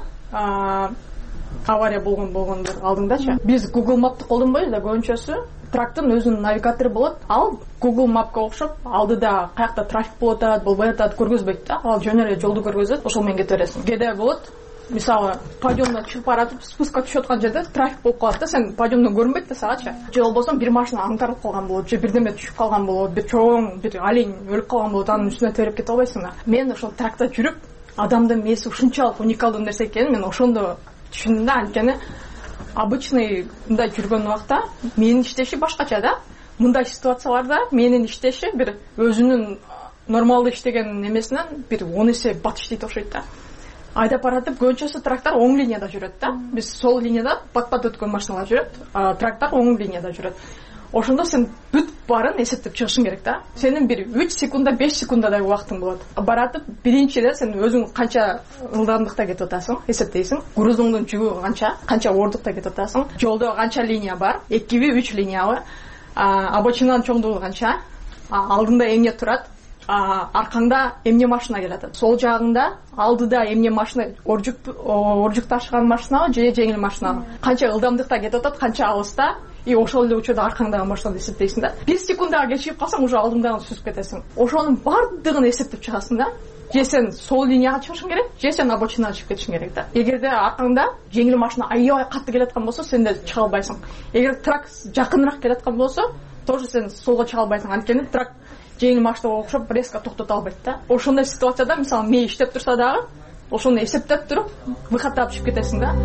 [SPEAKER 3] авария болгондур алдыңдачы. Биз Google Map'ты колдонбойбуз да, көбүнчөсү трактын өзүнүн навигатору болот. Ал Google Map'ка окшоп, алдыда каякта трафик болуп атат, болбой атат көргөзбөйт да. Ал жөн эле жолду көргөзөт, ошол менен кете бересиң. Кээде болот, мисалы подъемдон чыгып баратып, спускка түшүп аткан жерде трафик болуп калат да, сен подъемдон көрүнбөйт да сагачы. Же болбосо бир машина аңтарылып калган болот, же бирдеме түшүп калган болот, бир чоң бир олень өлүп калган болот, анын үстүнө терип кете албайсың да. Мен ошол тракта жүрүп, адамдын мээси ушунчалык уникалдуу нерсе экенин мен ошондо түшүндүм да. Анткени обычный мындай жүргөн убакта менин иштеши башкача да. Мындай ситуацияларда менин иштеши бир өзүнүн нормалдуу иштеген эмесинен бир 10 эсе бат иштейт окшойт да. Айдап баратып, көбүнчөсү трактар оң линияда жүрөт да. Биз сол линияда бат-бат өткөн машиналар жүрөт, трактар оң линияда жүрөт. Ошондо сен бүт баарын эсептеп чыгышың керек да. Сенин бир 3 секундда, 5 секунддай убактың болот. Баратып, биринчиден сен өзүң канча ылдамдыкта кетип атасың, эсептейсиң. Грузуңдун жүгү канча ордукта кетип атасың. Жолдо канча линия бар? 2 3 линиябы? Обочинанын чоңдугу канча? Алдыңда эмне турат? Аркаңда эмне машина келатат? Сол жагыңда алдыда эмне машина, оржук ташыган машинабы же жеңил машинабы? Канча ылдамдыкта кетип атат, канча алыста? И ошол эле учурда аркаңдагы машинаны эсептейсиң да. 1 секундага кечигип калсаң, уже алдыңдагын сүзүп кетесиң. Ошонун бардыгын эсептеп чыгасың да. Же сен сол линияга чыгышың керек, же сен обочинага чыгып кетишиң керек да. Эгерде аркаңда жеңил машина аябай катты келаткан болсо, сен да чыга албайсың. Эгер трак жакыныраак келаткан болсо, тоже сен солго чыга албайсың. Анткени трак жеңил машинага окшоп резко токтото албайт да. Ошондой ситуацияда, мисалы, мээ иштеп турса дагы, ошону эсептеп туруп, выход таап чыгып кетесиң да.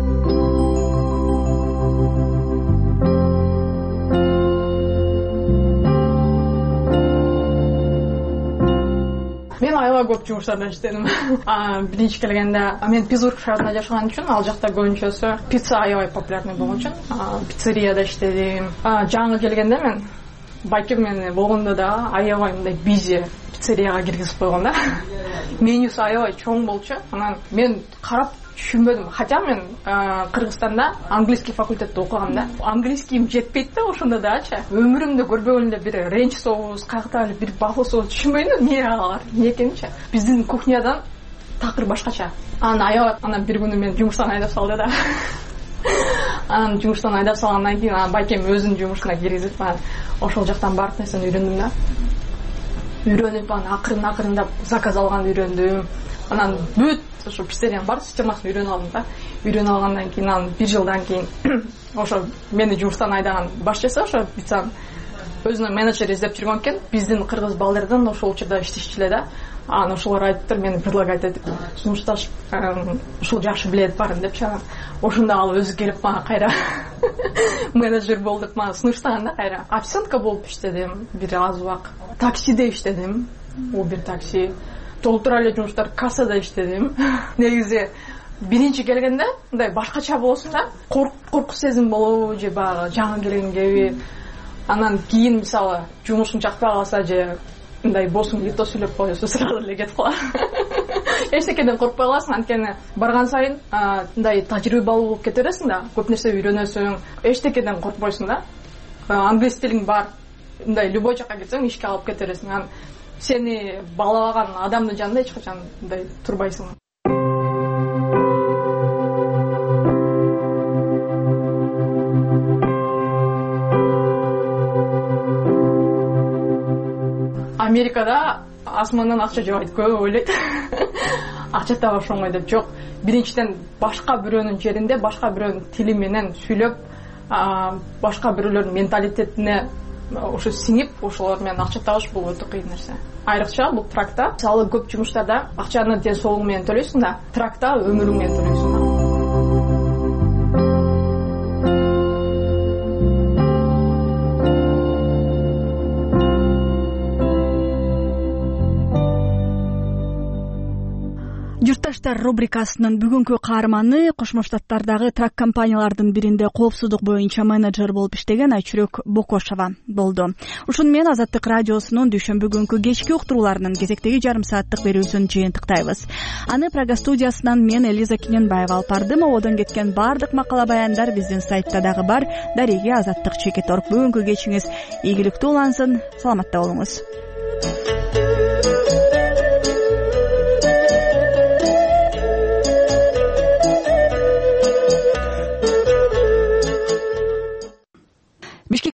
[SPEAKER 3] Мен аябай көп жумуштарда иштедим. Биринчи келгенде мен Питтсбург шаарында жашаган үчүн, ал жакта көбүнчөсү пицца аябай популярный болгон үчүн пиццерияда иштедим. Жаңы келгенде мен байкем мени болгондо да аябай мындай бизи пиццерияга киргизип койгон да. Менюсу аябай чоң болчу. Анан мен карап түшүнбөдүм. Хотя мен Кыргызстанда английский факультетте окугам да. Английскийим жетпейт да ошондо дачы. Өмүрүмдө көрбөгөн эле бир ренч соус, каяктагы бир бафл соус түшүнбөйм эмне алар, эмне экенинчи. Биздин кухнядан такыр башкача. Анан бир күнү мен жумуштан айдап салды да. Анан жумуштан айдап салгандан кийин байкем өзүнүн жумушуна киргизип, ошол жактан баардык нерсени үйрөндүм да. Үйрөнүп, акырындап заказ алганды үйрөндүм. Анан бүт ошо пиццериянын бар системасын үйрөнүп алдым да. Үйрөнүп алгандан кийин, анан 1 жылдан кийин ошо мени жумуштан айдаган башчысы ошо пиццанын өзүнүн менеджери издеп жүргөн экен. Биздин кыргыз балдардан ошол учурда иштешчү эле да. Анан ошолор айтыптыр, мени предлагать этип, сунушташ ушул жакшы билет барын депчи. Ошондо ал өзү келип мага кайра менеджер болуп деп мага сунуштаган да кайра. Официантка болуп иштедим бир аз убак. Таксиде иштедим, Uber такси. Толтура эле жумуштар, кассада иштедим. Негизи биринчи келгенде мындай башкача болосуң да, коркуу сезим болобу же баягы жаңы келгенгеби. Анан кийин мисалы жумушуң жакпай калса же мындай босуң лито сүйлөп коесуң, сразу эле кетип калат. Эчтекеден коркпой каласың, анткени барган сайын мындай тажрыйбалуу болуп кете бересиң да, көп нерсе үйрөнөсүң, эчтекеден коркпойсуң да. Англис тилиң бар, мындай любой жака кетсең ишке алып кете бересиң. Анан сени баалабаган адамдын жанында эч качан мындай турбайсың. Америкада асмандан акча жаабайт, көп ойлойт. акча табып ошоңой деп жок. Биринчиден башка бирөөнүн жеринде, башка бирөөнүн тили менен сүйлөп, башка бирөөлөрдүн менталитетине ошо сиңип, ошолор менен акча табыш бул өтө кыйын нерсе. Айрыкча бул тракта, мисалы көп жумуштарда акчаны ден соолугуң менен төлөйсүң да, тракта өмүрүң менен төлөйсүң да.
[SPEAKER 1] Журтташтар рубрикасынын бүгүнкү каарманы Кошмо Штаттардагы трак компаниялардын биринде коопсуздук боюнча менеджер болуп иштеген Айчүрөк Бокошова болду. Ушуну менен Азаттык радиосунун дүйшөмбү күнкү кечки уктурууларынын кезектеги жарым сааттык берүүсүн жыйынтыктайбыз. Аны Прага студиясынан мен Элиза Киненбаева алып бардым. Ободон кеткен бардык макала баяндар биздин сайтта дагы бар. Дареги Азаттык /. Бүгүнкү кечиңиз ийгиликтүү улансын. Саламатта болуңуз.